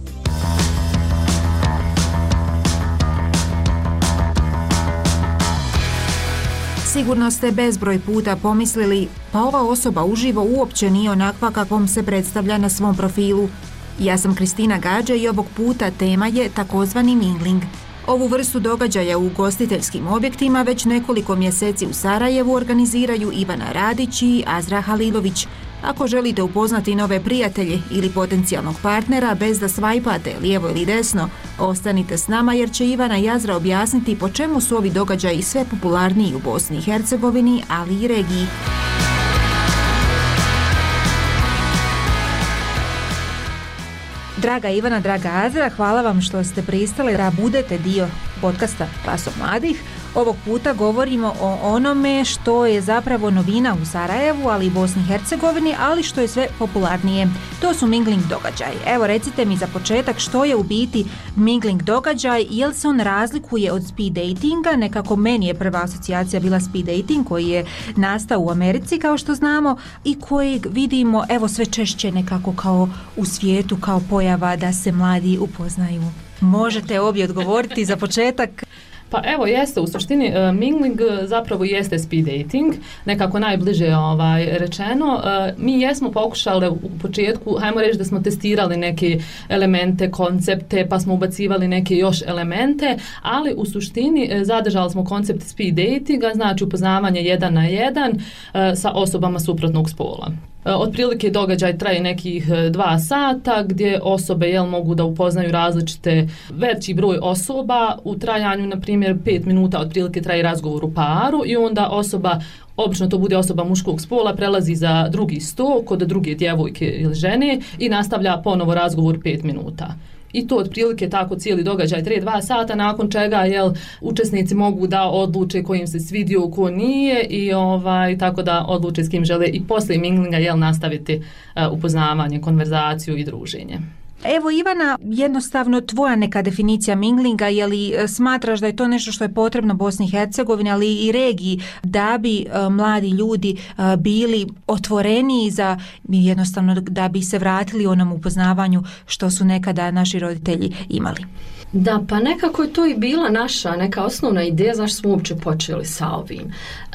Sigurno ste bezbroj puta pomislili, pa ova osoba uživo uopće nije onakva kakvom se predstavlja na svom profilu. Ja sam Kristina Gađa i ovog puta tema je takozvani mingling. Ovu vrstu događaja u ugostiteljskim objektima već nekoliko mjeseci u Sarajevu organiziraju Ivana Radić i Azra Halilović. Ako želite upoznati nove prijatelje ili potencijalnog partnera bez da svajpate lijevo ili desno, ostanite s nama jer će Ivana i Azra objasniti po čemu su ovi događaji sve popularniji u Bosni i Hercegovini, ali i regiji. Draga Ivana, draga Azra, hvala vam što ste pristali da budete dio podcasta Glasom mladih. Ovog puta govorimo o onome što je zapravo novina u Sarajevu, ali i Bosni i Hercegovini, ali što je sve popularnije. To su mingling događaji. Evo, recite mi za početak što je u biti mingling događaj, jel se on razlikuje od speed datinga? Nekako meni je prva asocijacija bila speed dating koji je nastao u Americi, kao što znamo, i kojeg vidimo, evo, sve češće nekako kao u svijetu, kao pojava da se mladi upoznaju. Možete obje odgovoriti za početak. Pa evo, jeste, u suštini mingling zapravo jeste speed dating, nekako najbliže rečeno. Mi jesmo pokušali u početku, hajmo reći da smo testirali neke elemente, koncepte, pa smo ubacivali neke još elemente, ali u suštini zadržali smo koncept speed datinga, znači upoznavanje 1 na 1 sa osobama suprotnog spola. Otprilike događaj traje nekih 2 sata gdje osobe mogu da upoznaju različite veći broj osoba u trajanju, na primjer 5 minuta otprilike traje razgovor u paru i onda osoba, obično to bude osoba muškog spola, prelazi za drugi sto kod druge djevojke ili žene i nastavlja ponovo razgovor 5 minuta. I to otprilike tako cijeli događaj traje 2 sata, nakon čega učesnici mogu da odluče ko im se svidio, ko nije i tako da odluče s kim žele i poslije minglinga nastaviti upoznavanje, konverzaciju i druženje. Evo Ivana, jednostavno tvoja neka definicija minglinga, je li smatraš da je to nešto što je potrebno Bosni i Hercegovini, ali i regiji, da bi mladi ljudi bili otvoreniji za jednostavno da bi se vratili onom upoznavanju što su nekada naši roditelji imali? Da, pa nekako je to i bila naša neka osnovna ideja zašto smo uopće počeli sa ovim.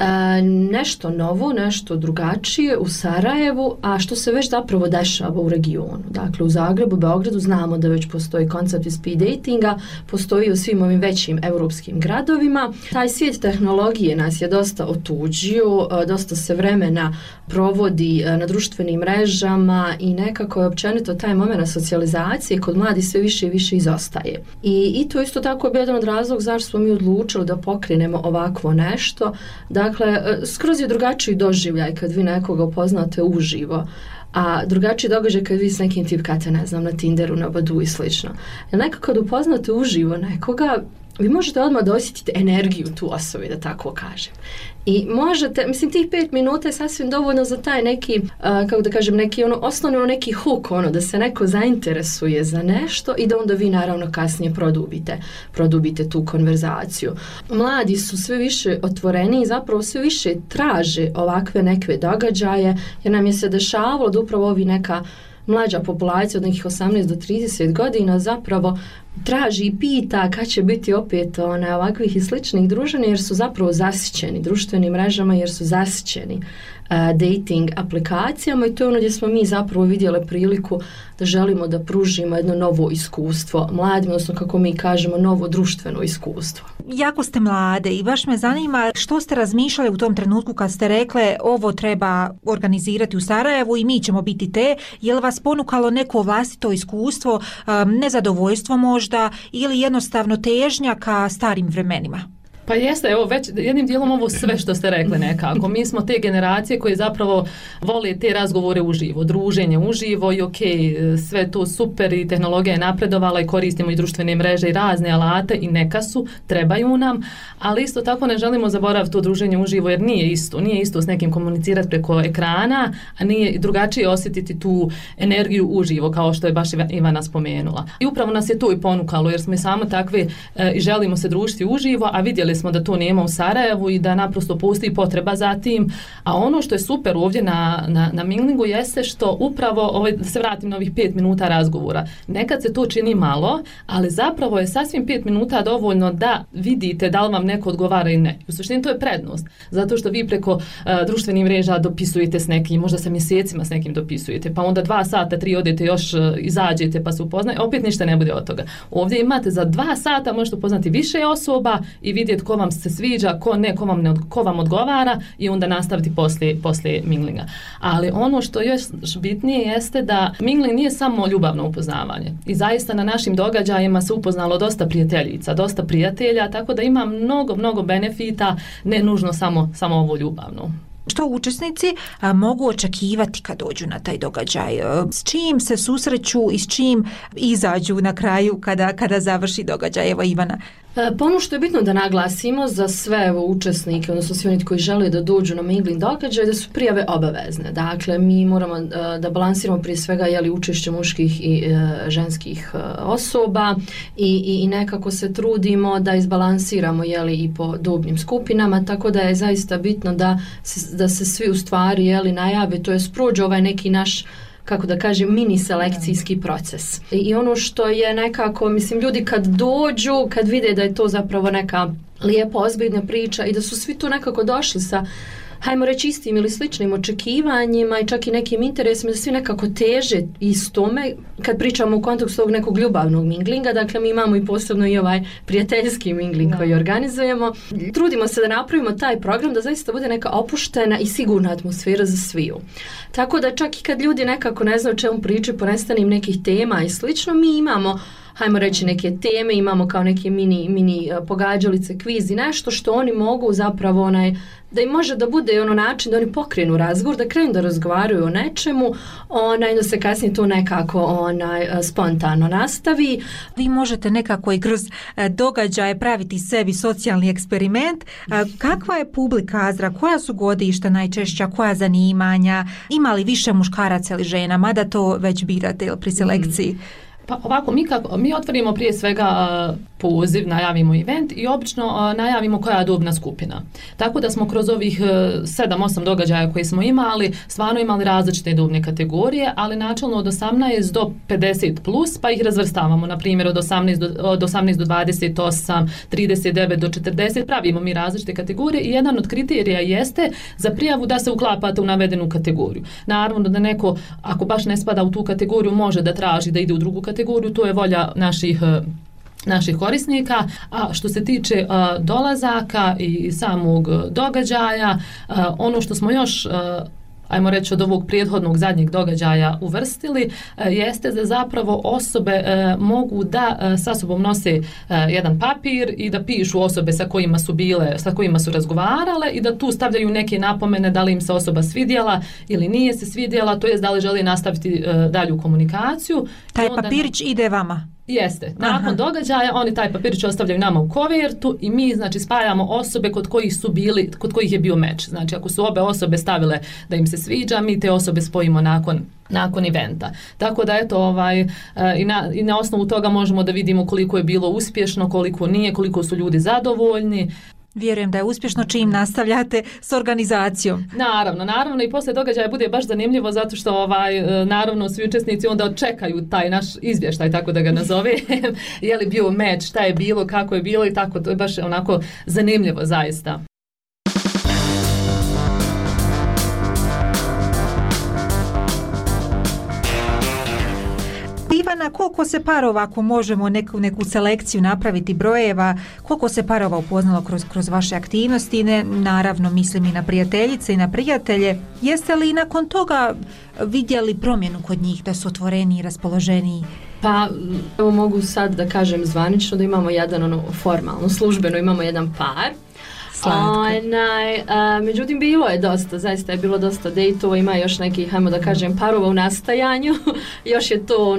Nešto novo, nešto drugačije u Sarajevu, a što se već zapravo dešava u regionu. Dakle, u Zagrebu, Beogradu znamo da već postoji koncept speed datinga, postoji u svim ovim većim europskim gradovima. Taj svijet tehnologije nas je dosta otuđio, dosta se vremena provodi na društvenim mrežama i nekako je općenito taj moment socijalizacije kod mladih sve više i više izostaje. I to isto tako je jedan od razloga zašto smo mi odlučili da pokrenemo ovakvo nešto. Dakle, skroz je drugačiji doživljaj kad vi nekoga upoznate uživo, a drugačiji događaj kad vi s nekim tipkate, ne znam, na Tinderu, na Badu i slično. Jer nekako kad upoznate uživo nekoga, vi možete odmah da osjetite energiju tu osobe, da tako kažem. I možete, mislim, tih 5 minuta je sasvim dovoljno za taj neki, kako da kažem, neki osnovni neki hook, da se neko zainteresuje za nešto i da onda vi naravno kasnije produbite tu konverzaciju. Mladi su sve više otvoreni i zapravo sve više traže ovakve neke događaje, jer nam je se dešavalo da upravo ovi neka mlađa populacija od nekih 18 do 30 godina zapravo traži i pita kad će biti opet ovakvih i sličnih druženja, jer su zapravo zasićeni društvenim mrežama, jer su zasićeni dating aplikacijama, i to je ono gdje smo mi zapravo vidjeli priliku da želimo da pružimo jedno novo iskustvo mladim, odnosno kako mi kažemo novo društveno iskustvo. Jako ste mlade i baš me zanima što ste razmišljali u tom trenutku kad ste rekle ovo treba organizirati u Sarajevu i mi ćemo biti te, je li vas ponukalo neko vlastito iskustvo, nezadovoljstvo možda ili jednostavno težnja ka starim vremenima? Pa jeste, evo već jednim dijelom ovo sve što ste rekli nekako. Mi smo te generacije koje zapravo vole te razgovore uživo, druženje uživo i sve to super i tehnologija je napredovala i koristimo i društvene mreže i razne alate i neka su, trebaju nam, ali isto tako ne želimo zaboraviti to druženje uživo jer nije isto s nekim komunicirati preko ekrana, a nije drugačije osjetiti tu energiju uživo kao što je baš Ivana spomenula. I upravo nas je to i ponukalo jer smo i samo takve i želimo se družiti uživo, a vidjeli smo da to nema u Sarajevu i da naprosto postoji potreba za tim. A ono što je super ovdje na minglingu jeste što upravo, da se vratim na ovih 5 minuta razgovora, nekad se to čini malo, ali zapravo je sasvim 5 minuta dovoljno da vidite da li vam neko odgovara i ne. U suštini to je prednost, zato što vi preko društvenih mreža dopisujete s nekim, možda sa mjesecima s nekim dopisujete, pa onda 2 sata, 3 odete još, izađete pa se upoznate, opet ništa ne bude od toga. Ovdje imate za 2 sata možete upoznati više osoba i vidjeti ko vam se sviđa, ko ne, ko vam odgovara i onda nastaviti poslije minglinga. Ali ono što još bitnije jeste da mingling nije samo ljubavno upoznavanje. I zaista na našim događajima se upoznalo dosta prijateljica, dosta prijatelja, tako da ima mnogo benefita, ne nužno samo ovo ljubavno. Što učesnici mogu očekivati kad dođu na taj događaj? S čim se susreću i s čim izađu na kraju kada završi događaj? Evo Ivana. Pa ono što je bitno da naglasimo za sve učesnike, odnosno svi oni koji žele da dođu na mingling događaj, da su prijave obavezne. Dakle, mi moramo da balansiramo prije svega učešće muških i ženskih osoba i nekako se trudimo da izbalansiramo i po dobnim skupinama, tako da je zaista bitno da se svi u stvari najave, to je prođe ovaj neki naš, kako da kažem, mini selekcijski proces. I ono što je nekako, mislim, ljudi kad dođu, kad vide da je to zapravo neka lijepa, ozbiljna priča i da su svi tu nekako došli sa, hajmo reći, istim ili sličnim očekivanjima i čak i nekim interesima, da svi nekako teže istome kad pričamo u kontekstu ovog nekog ljubavnog minglinga. Dakle, mi imamo i posebno i ovaj prijateljski mingling koji organizujemo. Trudimo se da napravimo taj program da zaista bude neka opuštena i sigurna atmosfera za sviju. Tako da čak i kad ljudi nekako ne znaju o čemu pričaju, ponestanim nekih tema i slično, mi imamo, hajmo reći, neke teme, imamo kao neke mini pogađalice, kviz i nešto što oni mogu zapravo da im može da bude način da oni pokrenu razgovor, da krenu da razgovaraju o nečemu, da se kasnije to nekako spontano nastavi. Vi možete nekako i kroz događaje praviti sebi socijalni eksperiment. Kakva je publika Azra? Koja su godišta najčešća? Koja zanimanja? Ima li više muškaraca ili žena? Mada to već birate pri selekciji. Pa ovako, mi otvorimo prije svega poziv, najavimo event i obično najavimo koja je dobna skupina. Tako da smo kroz ovih 7-8 događaja koje smo imali, stvarno imali različite dobne kategorije, ali načelno od 18 do 50 plus, pa ih razvrstavamo. Na primjer, od 18 do 28, 39 do 40, pravimo mi različite kategorije i jedan od kriterija jeste za prijavu da se uklapate u navedenu kategoriju. Naravno da neko, ako baš ne spada u tu kategoriju, može da traži da ide u drugu kategoriju, to je volja naših korisnika. A što se tiče dolazaka i samog događaja, ono što smo još ajmo reći od ovog prethodnog zadnjeg događaja uvrstili, jeste da zapravo osobe mogu da sa sobom nose jedan papir i da pišu osobe sa kojima su razgovarale i da tu stavljaju neke napomene da li im se osoba svidjela ili nije se svidjela, to jest da li želi nastaviti dalju komunikaciju. Taj papirić ide vama? Jeste. Nakon događaja oni taj papirić ostavljaju nama u kovertu i mi spajamo osobe kod kojih je bio meč. Znači ako su obe osobe stavile da im se sviđa, mi te osobe spojimo nakon eventa. Tako da i na osnovu toga možemo da vidimo koliko je bilo uspješno, koliko nije, koliko su ljudi zadovoljni. Vjerujem da je uspješno čim nastavljate s organizacijom. Naravno i poslije događaja bude baš zanimljivo zato što naravno svi učesnici onda čekaju taj naš izvještaj, tako da ga nazove. Je li bio meč, šta je bilo, kako je bilo i tako, to je baš onako zanimljivo zaista. Ivana, koliko se parova, ako možemo neku selekciju napraviti brojeva, koliko se parova upoznalo kroz vaše aktivnosti, ne, naravno mislim i na prijateljice i na prijatelje, jeste li nakon toga vidjeli promjenu kod njih, da su otvoreniji i raspoloženiji? Pa evo mogu sad da kažem zvanično da imamo jedan formalno, službeno imamo jedan par. Međutim bilo je dosta, zaista je bilo dosta dejtova, ima još nekih, hajmo da kažem, parova u nastajanju, još je to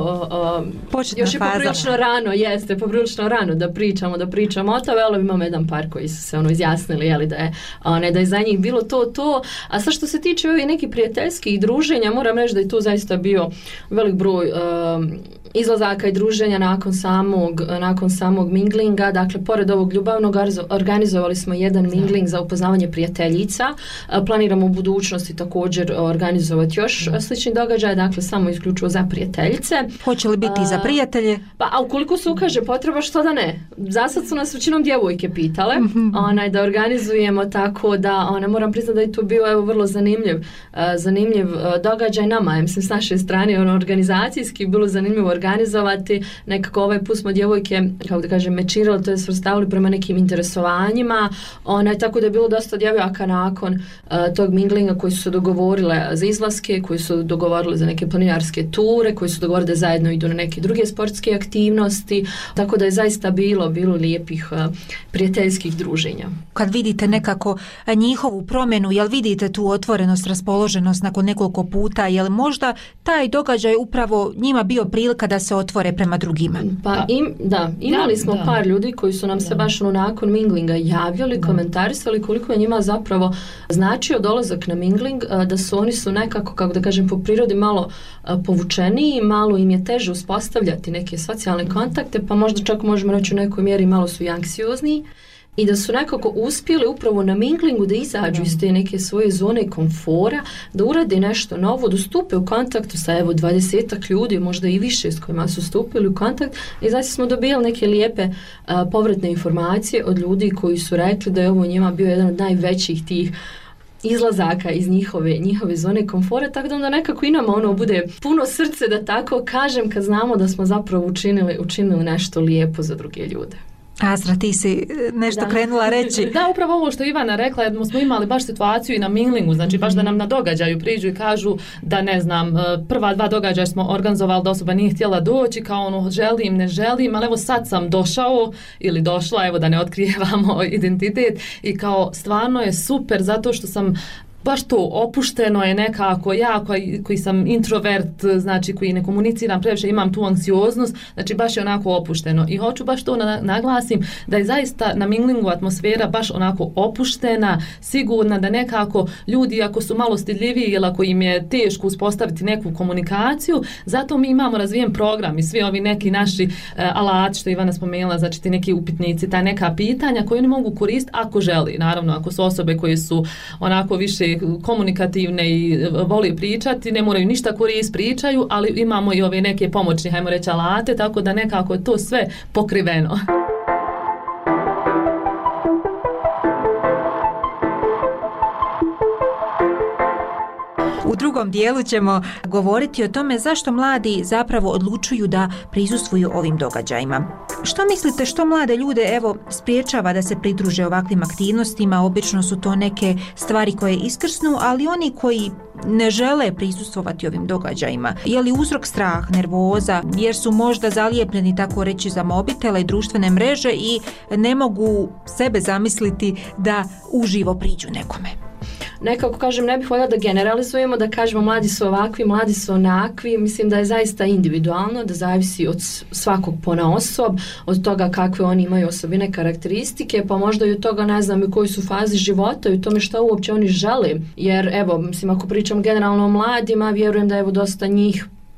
još je poprilično rano da pričamo o tome, ali imamo jedan par koji su se izjasnili da je za njih bilo to, a sad što se tiče ovih nekih prijateljskih druženja, moram reći da je tu zaista bio velik broj izlazaka i druženja nakon samog minglinga. Dakle, pored ovog ljubavnog organizovali smo jedan mingling za upoznavanje prijateljica. Planiramo u budućnosti također organizovati još slični događaj, dakle samo isključivo za prijateljice. Hoće li biti za prijatelje? A ukoliko se ukaže potreba, što da ne? Zasad su nas većinom djevojke pitale da organizujemo, tako da moram priznati da je to bio vrlo zanimljiv događaj nama. Mislim, s naše strane organizacijski bilo zanimljivo organizovati. Nekako ovaj put smo djevojke, kako da kažem, mečirali, to je svrstavili prema nekim interesovanjima. Tako da je bilo dosta djevojaka nakon tog minglinga koji su se dogovorile za izlaske, koji su dogovorile za neke planinarske ture, koji su dogovorili da zajedno idu na neke druge sportske aktivnosti. Tako da je zaista bilo lijepih prijateljskih druženja. Kad vidite nekako njihovu promjenu, jel vidite tu otvorenost, raspoloženost nakon nekoliko puta, jel možda taj događaj upravo njima bio prilika da se otvore prema drugima? Imali smo par ljudi koji su nam se baš nakon minglinga javljali, komentarisali koliko je njima zapravo značio dolazak na mingling, da oni su nekako, kako da kažem, po prirodi malo povučeniji, malo im je teže uspostavljati neke socijalne kontakte, pa možda čak možemo reći u nekoj mjeri malo su i anksiozniji. I da su nekako uspjeli upravo na minglingu da izađu iz te neke svoje zone komfora, da urade nešto novo, da stupe u kontaktu sa 20 ljudi, možda i više s kojima su stupili u kontakt, i znači smo dobili neke lijepe povratne informacije od ljudi koji su rekli da je ovo njima bio jedan od najvećih tih izlazaka iz njihove zone komfora, tako da onda nekako i nama bude puno srce, da tako kažem, kad znamo da smo zapravo učinili nešto lijepo za druge ljude. Azra, ti si nešto krenula reći. Da, upravo ovo što Ivana rekla, jer smo imali baš situaciju i na minglingu, znači baš da nam na događaju priđu i kažu da, ne znam, prva 2 događaja smo organizovali da osoba nije htjela doći, kao želim, ne želim, ali evo sad sam došao ili došla, evo da ne otkrijevamo identitet, i kao stvarno je super zato što sam baš to opušteno je nekako, ja koji sam introvert, znači koji ne komuniciram previše, imam tu anksioznost, znači baš je onako opušteno. I hoću baš to naglasim da je zaista na minglingu atmosfera baš onako opuštena, sigurna, da nekako ljudi ako su malo stidljiviji ili ako im je teško uspostaviti neku komunikaciju, zato mi imamo razvijen program i svi ovi neki naši alati što Ivana spomenula, znači ti neki upitnici, ta neka pitanja koje oni mogu koristiti ako želi. Naravno, ako su osobe koje su onako više komunikativne i voli pričati, ne moraju ništa koristiti, pričaju, ali imamo i ove neke pomoćne, hajmo reći, alate, tako da nekako je to sve pokriveno. U drugom dijelu ćemo govoriti o tome zašto mladi zapravo odlučuju da prisustvuju ovim događajima. Što mislite, što mlade ljude spriječava da se pridruže ovakvim aktivnostima? Obično su to neke stvari koje iskrsnu, ali oni koji ne žele prisustvovati ovim događajima. Je li uzrok strah, nervoza, jer su možda zalijepljeni, tako reći, za mobitele i društvene mreže i ne mogu sebe zamisliti da uživo priđu nekome? Nekako kažem, ne bih voljela da generalizujemo, da kažemo mladi su ovakvi, mladi su onakvi. Mislim da je zaista individualno, da zavisi od svakog ponaosob, od toga kakve oni imaju osobine, karakteristike, pa možda i od toga, ne znam, u kojoj su fazi života i u tome šta uopće oni žele. Jer, evo, mislim, ako pričam generalno o mladima, vjerujem da dosta njih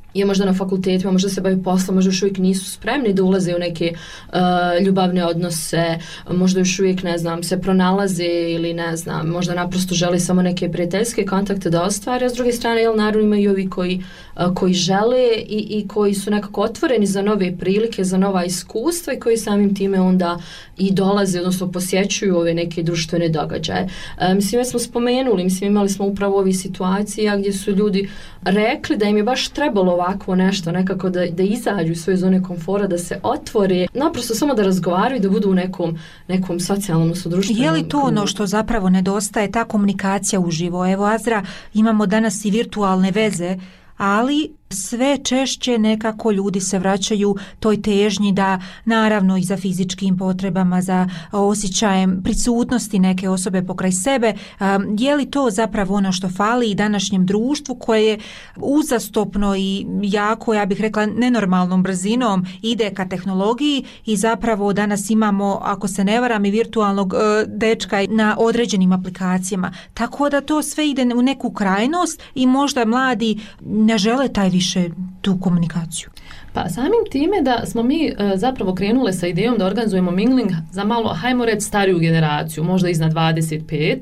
je možda na fakultetima, možda se bavi poslom, možda još uvijek nisu spremni da ulaze u neke ljubavne odnose, možda još uvijek, ne znam, se pronalaze ili ne znam, možda naprosto želi samo neke prijateljske kontakte da ostvare, a s druge strane, naravno imaju i ovi koji žele i koji su nekako otvoreni za nove prilike, za nova iskustva i koji samim time onda i dolaze, odnosno posjećuju ove neke društvene događaje. Mislim, smo spomenuli, imali smo upravo ovih situacija gdje su ljudi rekli da im je baš trebalo ovako nešto, nekako da izađu iz svoje zone komfora, da se otvore, naprosto samo da razgovaraju i da budu u nekom socijalnom društvenom. Je li to ono što zapravo nedostaje, ta komunikacija uživo? Evo, Azra, imamo danas i virtualne veze, ali sve češće nekako ljudi se vraćaju toj težnji da, naravno i za fizičkim potrebama, za osjećajem prisutnosti neke osobe pokraj sebe. Je li to zapravo ono što fali i današnjem društvu koje je uzastopno i jako, ja bih rekla, nenormalnom brzinom ide ka tehnologiji i zapravo danas imamo, ako se ne varam, i virtualnog dečka na određenim aplikacijama. Tako da to sve ide u neku krajnost i možda mladi ne žele taj više tu komunikaciju. Pa samim time da smo mi zapravo krenule sa idejom da organizujemo mingling za malo, hajmo reći, stariju generaciju, možda iznad 25,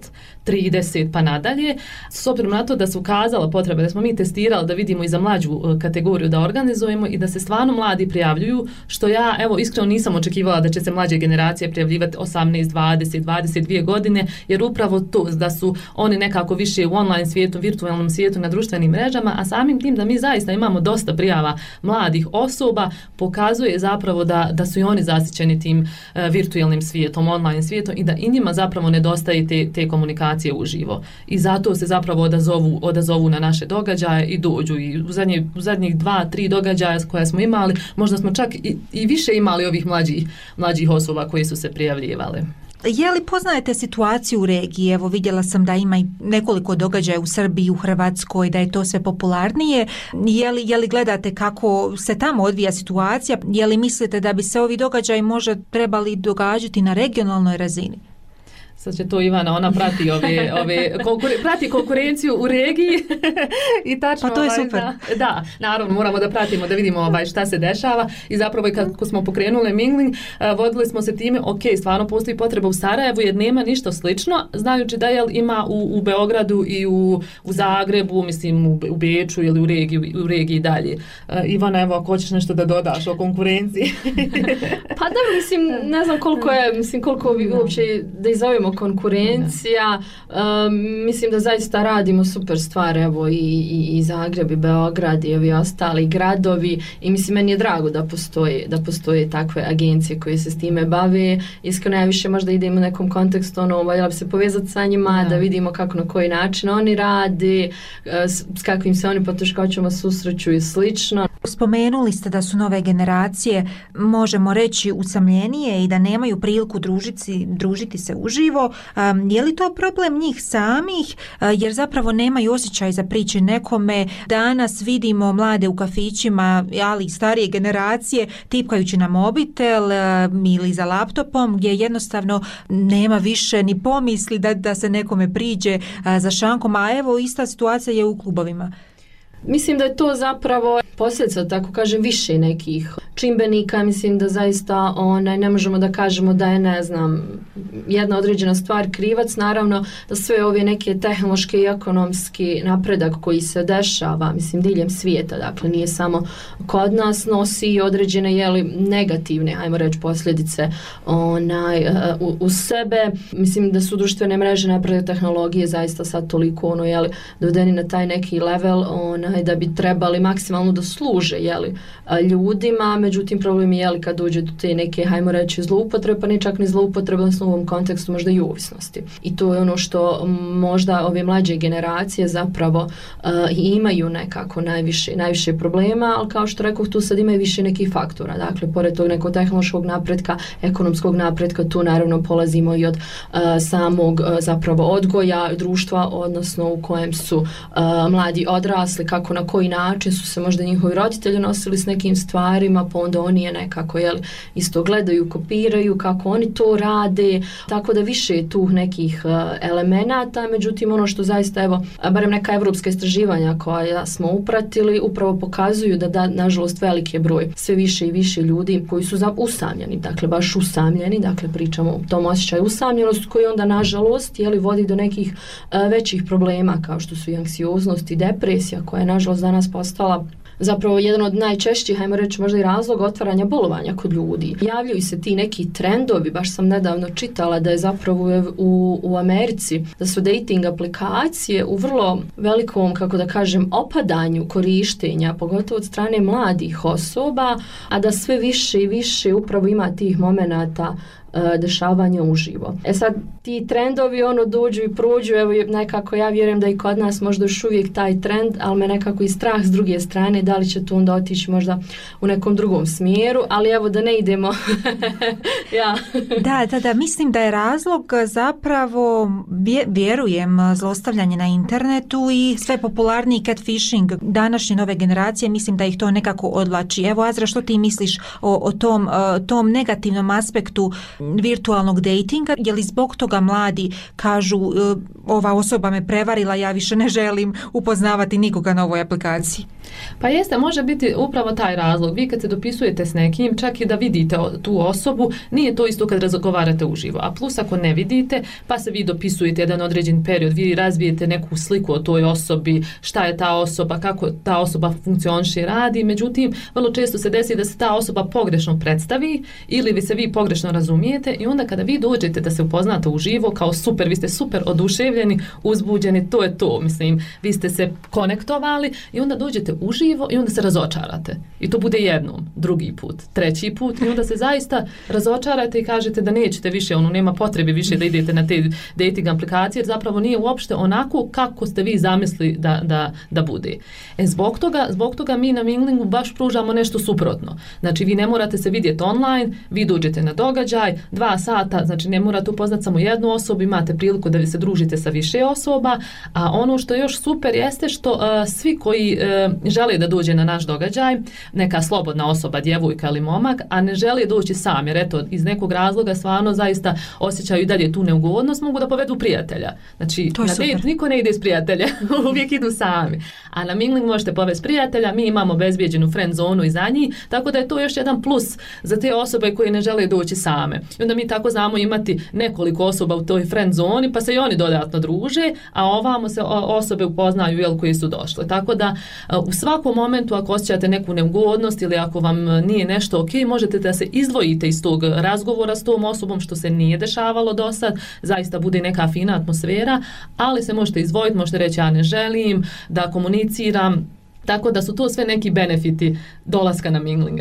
30 pa nadalje, s obzirom na to da su ukazala potreba, da smo mi testirali da vidimo i za mlađu kategoriju da organizujemo i da se stvarno mladi prijavljuju, što ja, evo, iskreno nisam očekivala da će se mlađe generacije prijavljivati 18, 20, 22 godine, jer upravo to da su oni nekako više u online svijetu, virtualnom svijetu, na društvenim mrežama, a samim tim da mi zaista imamo dosta prijava mladih osoba, pokazuje zapravo da su i oni zasićeni tim virtualnim svijetom, online svijetom i da i njima zapravo nedostaje te komunikacije uživo. I zato se zapravo odazovu na naše događaje i dođu. I u zadnjih 2-3 događaja koje smo imali, možda smo čak i više imali ovih mlađih osoba koji su se prijavljivale. Je li poznajete situaciju u regiji? Evo, vidjela sam da ima i nekoliko događaja u Srbiji, u Hrvatskoj, da je to sve popularnije. Je li gledate kako se tamo odvija situacija? Je li mislite da bi se ovi događaji možda trebali događati na regionalnoj razini? Sad će to Ivana, ona prati prati konkurenciju u regiji i tačno. Pa to je super. Da, naravno, moramo da pratimo, da vidimo šta se dešava i zapravo kako smo pokrenuli mingling, vodili smo se time, stvarno postoji potreba u Sarajevu jer nema ništa slično, znajući da ima u Beogradu i u Zagrebu, mislim u Beču ili u regiji dalje. Ivana, evo, ako hoćeš nešto da dodaš o konkurenciji. Pa da, mislim, ne znam koliko uopće da izovemo konkurencija, mislim da zaista radimo super stvar, evo i Zagreb i Beograd i ovi ostali gradovi i mislim meni je drago da postoje takve agencije koje se s time bave. Iskreno ja više možda idem u nekom kontekstu, valjala bi se povezati sa njima, da vidimo kako, na koji način oni rade, s kakvim se oni poteškoćama susreću i slično. Spomenuli ste da su nove generacije, možemo reći, usamljenije i da nemaju priliku družiti se uživo. Je li to problem njih samih, jer zapravo nemaju osjećaj za priče nekome? Danas vidimo mlade u kafićima, ali i starije generacije, tipkajući na mobitel ili za laptopom, gdje jednostavno nema više ni pomisli da se nekome priđe za šankom, a evo ista situacija je u klubovima. Mislim da je to zapravo posljedica, tako kažem, više nekih čimbenika. Mislim da zaista ne možemo da kažemo da je, ne znam, jedna određena stvar krivac. Naravno da sve ove neke tehnološki i ekonomski napredak koji se dešava, mislim, diljem svijeta, dakle nije samo kod nas, nosi određene negativne, ajmo reći, posljedice u sebe. Mislim da su društvene mreže, napredak tehnologije zaista sad toliko dovedeni na taj neki level da bi trebali maksimalno da služe ljudima, međutim problem je kad dođe do te neke, hajmo reći, zloupotrebe, pa ne čak ni zloupotrebe, u ovom kontekstu možda i ovisnosti. I to je ono što možda ove mlađe generacije zapravo imaju nekako najviše problema, ali kao što rekoh, tu sad ima i više nekih faktora. Dakle, pored tog nekog tehnološkog napretka, ekonomskog napretka, tu naravno polazimo i od samog zapravo odgoja društva, odnosno u kojem su mladi odrasli, kako na koji način su se možda njihovi roditelji nosili s nekim stvarima, pa onda oni je nekako isto gledaju, kopiraju kako oni to rade, tako da više je tu nekih elemenata, međutim ono što zaista, evo, barem neka evropska istraživanja koja smo upratili, upravo pokazuju da nažalost veliki je broj sve više i više ljudi koji su usamljeni, dakle baš usamljeni, dakle pričamo o tom osjećaju usamljenosti koji onda nažalost vodi do nekih većih problema kao što su i anksioznost i depresija koja je nažalost danas postala zapravo jedan od najčešćih, hajmo reći možda i razloga otvaranja bolovanja kod ljudi. Javljaju se ti neki trendovi, baš sam nedavno čitala da je zapravo u Americi, da su dating aplikacije u vrlo velikom, kako da kažem, opadanju korištenja, pogotovo od strane mladih osoba, a da sve više i više upravo ima tih momenata dešavanja uživo. Sad, ti trendovi dođu i prođu, evo nekako ja vjerujem da i kod nas možda još uvijek taj trend, ali me nekako i strah s druge strane, da li će to onda otići možda u nekom drugom smjeru, ali evo da ne idemo. Ja. Da, mislim da je razlog zapravo, vjerujem, zlostavljanje na internetu i sve popularniji catfishing današnje nove generacije, mislim da ih to nekako odvlači. Evo, Azra, što ti misliš o tom negativnom aspektu virtualnog datinga? Je li zbog toga mladi kažu ova osoba me prevarila, ja više ne želim upoznavati nikoga na ovoj aplikaciji? Pa jeste, može biti upravo taj razlog. Vi kad se dopisujete s nekim, čak i da vidite tu osobu, nije to isto kad razgovarate uživo. A plus ako ne vidite, pa se vi dopisujete jedan određen period, vi razvijete neku sliku o toj osobi, šta je ta osoba, kako ta osoba funkcioniše i radi. Međutim, vrlo često se desi da se ta osoba pogrešno predstavi ili vi se vi pogrešno razumijete i onda kada vi dođete da se upoznate uživo kao super, vi ste super oduševljeni, uzbuđeni, to je to. Mislim, vi ste se konektovali i onda dođete uživo i onda se razočarate. I to bude jednom, drugi put, treći put i onda se zaista razočarate i kažete da nećete više, nema potrebe više da idete na te dating aplikacije jer zapravo nije uopšte onako kako ste vi zamislili da bude. Zbog toga mi na Minglingu baš pružamo nešto suprotno. Znači vi ne morate se vidjeti online, vi dođete na događaj, 2 sata, znači ne morate upoznati samo jednu osobu, imate priliku da vi se družite sa više osoba, a ono što je još super jeste što svi koji žele da dođe na naš događaj, neka slobodna osoba, djevojka ili momak, a ne žele doći sam, jer eto, iz nekog razloga stvarno zaista osjećaju i dalje tu neugodnost, mogu da povedu prijatelja. Znači, na date niko ne ide s prijatelja, uvijek idu sami. A na Mingling možete povesti prijatelja, mi imamo bezbjeđenu friend zonu i za njih, tako da je to još jedan plus za te osobe koje ne žele doći same. I onda mi tako znamo imati nekoliko osoba u toj friend zoni, pa se i oni dodatno druže, a ovamo se osobe upoznaju koji su došle. Tako da u svakom momentu ako osjećate neku neugodnost ili ako vam nije nešto ok, možete da se izdvojite iz tog razgovora s tom osobom što se nije dešavalo do sad, zaista bude neka fina atmosfera, ali se možete izdvojiti, možete reći ja ne želim da komuniciram. Tako da su to sve neki benefiti dolaska na Mingling.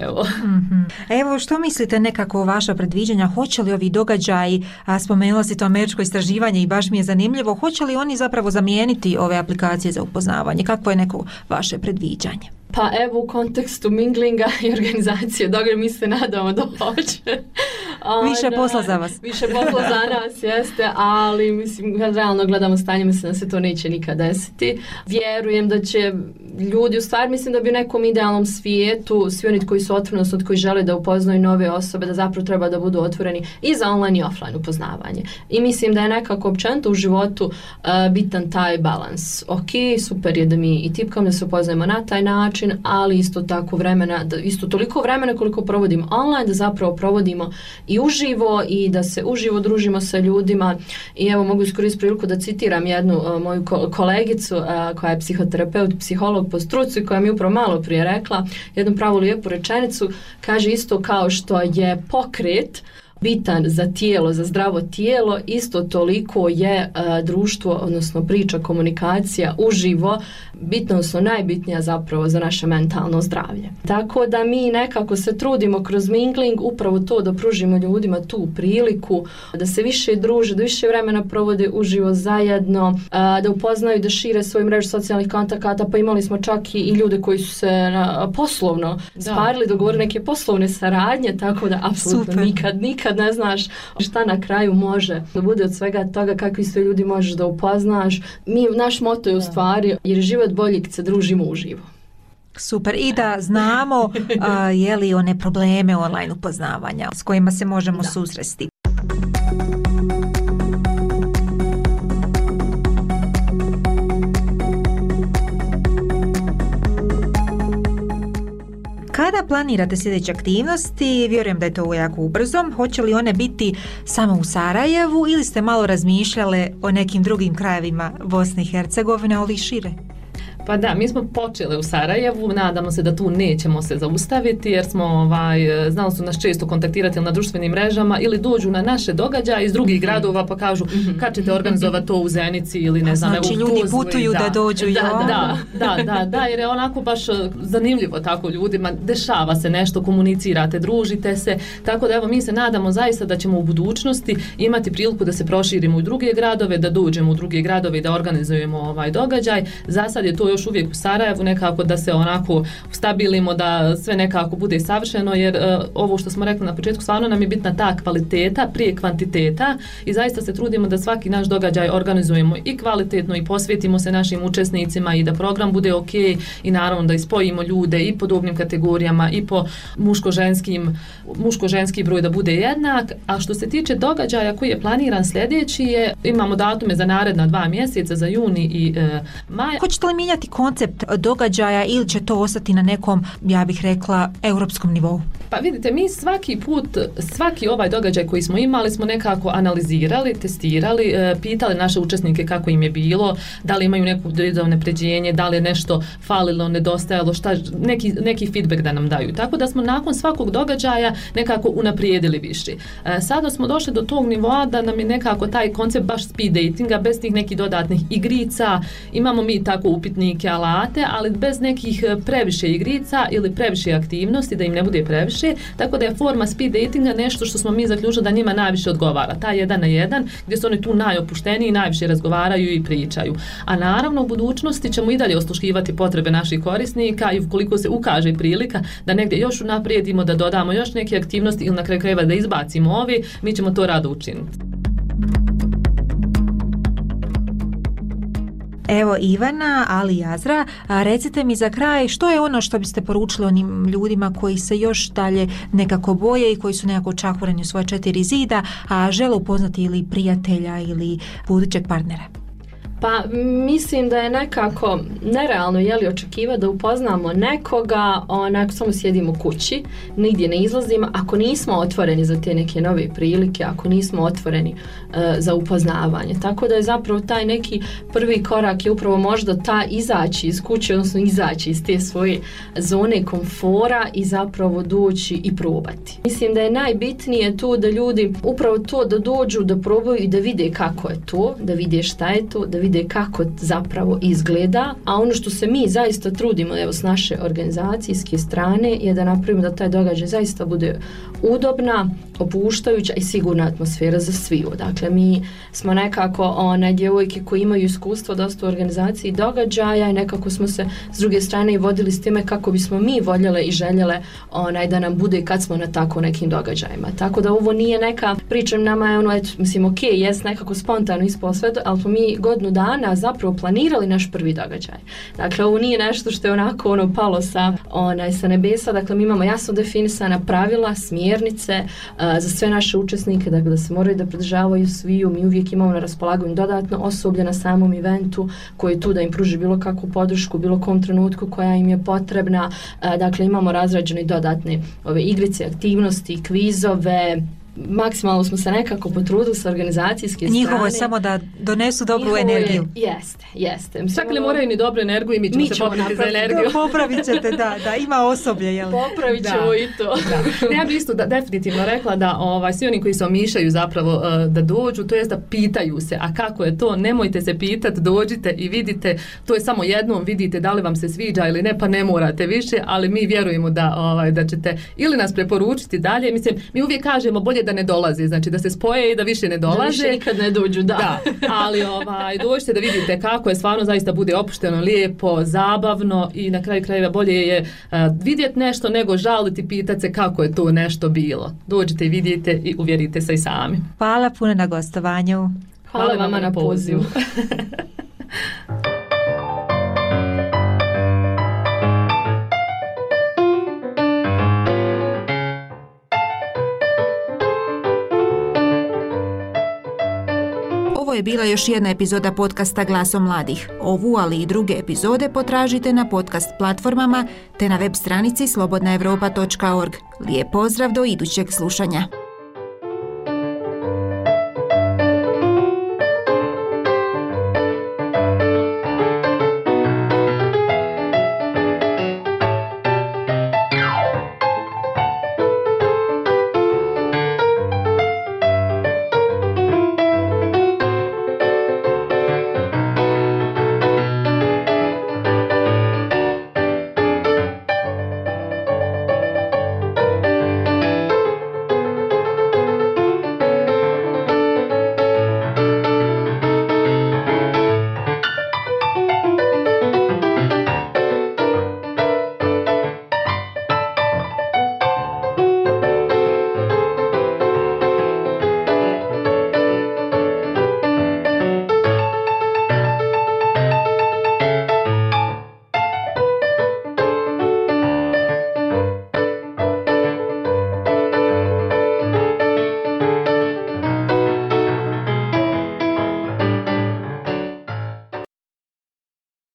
Evo, što mislite nekako o vaša predviđanja? Hoće li ovi događaji, a spomenula si to američko istraživanje i baš mi je zanimljivo, hoće li oni zapravo zamijeniti ove aplikacije za upoznavanje? Kakvo je neko vaše predviđanje? Pa evo u kontekstu Minglinga i organizacije događaja mi se nadamo da hoće. Više posla za vas. Više posla za nas jeste, ali mislim kad realno gledamo stanje, mislim da se to neće nikad desiti. Vjerujem da će ljudi, u stvari mislim da bi u nekom idealnom svijetu svi oni koji su otvoreni, odnosno koji žele da upoznaju nove osobe, da zapravo treba da budu otvoreni i za online i offline upoznavanje. I mislim da je nekako općenito u životu bitan taj balans. Ok, super je da mi i tipkamo da se upoznajemo na taj način, ali isto tako isto toliko vremena koliko provodimo online, da zapravo provodimo i uživo i da se uživo družimo sa ljudima. I evo mogu iskoristiti priliku da citiram jednu moju kolegicu koja je psihoterapeut, psiholog po struci, koja mi upravo malo prije rekla jednu pravu lijepu rečenicu, kaže isto kao što je pokret bitan za tijelo, za zdravo tijelo, isto toliko je društvo, odnosno priča, komunikacija uživo bitno, odnosno najbitnija zapravo za naše mentalno zdravlje. Tako da mi nekako se trudimo kroz Mingling upravo to da pružimo ljudima tu priliku da se više druže, da više vremena provode uživo zajedno, da upoznaju, da šire svoju mrežu socijalnih kontakata, pa imali smo čak i ljude koji su se poslovno sparili, dogovorili neke poslovne saradnje, tako da apsolutno nikad ne znaš šta na kraju može da bude od svega toga, kakvi sve ljudi možeš da upoznaš. Naš moto je u stvari, jer život bolji kad se družimo uživo. Super, i da znamo je li one probleme online upoznavanja s kojima se možemo susresti. Kada planirate sljedeće aktivnosti, vjerujem da je to jako ubrzo, hoće li one biti samo u Sarajevu ili ste malo razmišljale o nekim drugim krajevima Bosne i Hercegovine, ali i šire? Pa da, mi smo počeli u Sarajevu, nadamo se da tu nećemo se zaustaviti jer smo, znali su nas često kontaktirati na društvenim mrežama ili dođu na naše događaje iz drugih gradova pa kažu kad ćete organizovati to u Zenici ili ne znam, znači, u ljudi Tuzli, putuju da dođu. Da, jer je onako baš zanimljivo tako ljudima, dešava se nešto, komunicirate, družite se, tako da evo mi se nadamo zaista da ćemo u budućnosti imati priliku da se proširimo u druge gradove, da dođemo u druge gradove i da organizujemo ovaj događaj. Za sad je to još uvijek u Sarajevu, nekako da se onako stabilimo, da sve nekako bude savršeno, jer ovo što smo rekli na početku, stvarno nam je bitna ta kvaliteta prije kvantiteta i zaista se trudimo da svaki naš događaj organizujemo i kvalitetno i posvetimo se našim učesnicima i da program bude ok i naravno da ispojimo ljude i po dobnim kategorijama i po muško-ženski broj da bude jednak. A što se tiče događaja koji je planiran sljedeći je, imamo datume za naredna 2 mjeseca, za juni i maj. Hoćete li mijenjati koncept događaja ili će to ostati na nekom, ja bih rekla, europskom nivou? Pa vidite, mi svaki ovaj događaj koji smo imali smo nekako analizirali, testirali, pitali naše učesnike kako im je bilo, da li imaju neko unapređenje, da li je nešto falilo, nedostajalo, neki feedback da nam daju. Tako da smo nakon svakog događaja nekako unaprijedili više. Sada smo došli do tog nivoa da nam je nekako taj koncept baš speed datinga, bez tih nekih dodatnih igrica, imamo mi tako upitnike, alate, ali bez nekih previše igrica ili previše aktivnosti, da im ne bude previše, tako da je forma speed datinga nešto što smo mi zaključili da njima najviše odgovara, ta 1 na 1, gdje su oni tu najopušteniji, najviše razgovaraju i pričaju. A naravno u budućnosti ćemo i dalje osluškivati potrebe naših korisnika i ukoliko se ukaže prilika da negdje još unaprijedimo, da dodamo još neke aktivnosti ili na kraju krajeva da izbacimo ovi, mi ćemo to rado učiniti. Evo Ivana, ali i Azra, recite mi za kraj što je ono što biste poručili onim ljudima koji se još dalje nekako boje i koji su nekako čahureni u svoje 4 zida, a žele upoznati ili prijatelja ili budućeg partnera? Pa mislim da je nekako nerealno očekivati da upoznamo nekoga, onako samo sjedimo kući, nigdje ne izlazimo, ako nismo otvoreni za te neke nove prilike, ako nismo otvoreni za upoznavanje. Tako da je zapravo taj neki prvi korak je upravo možda ta izaći iz kuće, odnosno izaći iz te svoje zone komfora i zapravo doći i probati. Mislim da je najbitnije to da ljudi upravo to da dođu, da probaju i da vide kako je to, da vide šta je to, da vide kako zapravo izgleda, a ono što se mi zaista trudimo s naše organizacijske strane je da napravimo da taj događaj zaista bude udobna, opuštajuća i sigurna atmosfera za sviju. Dakle, mi smo nekako djevojke koji imaju iskustvo dosta u organizaciji događaja i nekako smo se s druge strane i vodili s time kako bismo mi voljele i željele da nam bude kad smo na tako nekim događajima. Tako da ovo nije neka priča, nama je jest nekako spontano ispalo sve, ali smo mi godinu dana zapravo planirali naš prvi događaj. Dakle, ovo nije nešto što je onako palo sa nebesa. Dakle, mi imamo jasno definisana pravila, smjernice za sve naše učesnike, dakle da se moraju da pridržavaju sviju. Mi uvijek imamo na raspolaganju dodatno osoblje na samom eventu koje je tu da im pruži bilo kakvu podršku, bilo kom trenutku koja im je potrebna. Dakle, imamo razrađene dodatne ove igrice, aktivnosti, kvizove. Maksimalno smo se nekako potrudili sa organizacijske strane. Njihovo je samo da donesu dobru energiju. Jeste. Čak ne moraju ni dobru energiju i mi ćemo se popraviti za energiju. Popravit ćete, da, ima osoblje, jel? Popravit ćemo i to. Ja bih isto definitivno rekla da svi oni koji se omišljaju zapravo da dođu, to jest da pitaju se, a kako je to, nemojte se pitati, dođite i vidite, to je samo jednom, vidite da li vam se sviđa ili ne, pa ne morate više, ali mi vjerujemo da ćete ili nas preporučiti dalje. Mislim, mi uvijek kažemo bolje da ne dolaze, znači da se spoje i da više ne dolaze. Da više nikad ne dođu, da. Ali dođite da vidite kako je, stvarno zaista bude opušteno, lijepo, zabavno i na kraju krajeva bolje je vidjeti nešto nego žaliti, pitati se kako je to nešto bilo. Dođite i vidite i uvjerite se i sami. Hvala puno na gostovanju. Hvala vama na pozivu. je bila još jedna epizoda podcasta Glasom mladih. Ovu, ali i druge epizode potražite na podcast platformama te na web stranici slobodnaevropa.org. Lijep pozdrav do idućeg slušanja.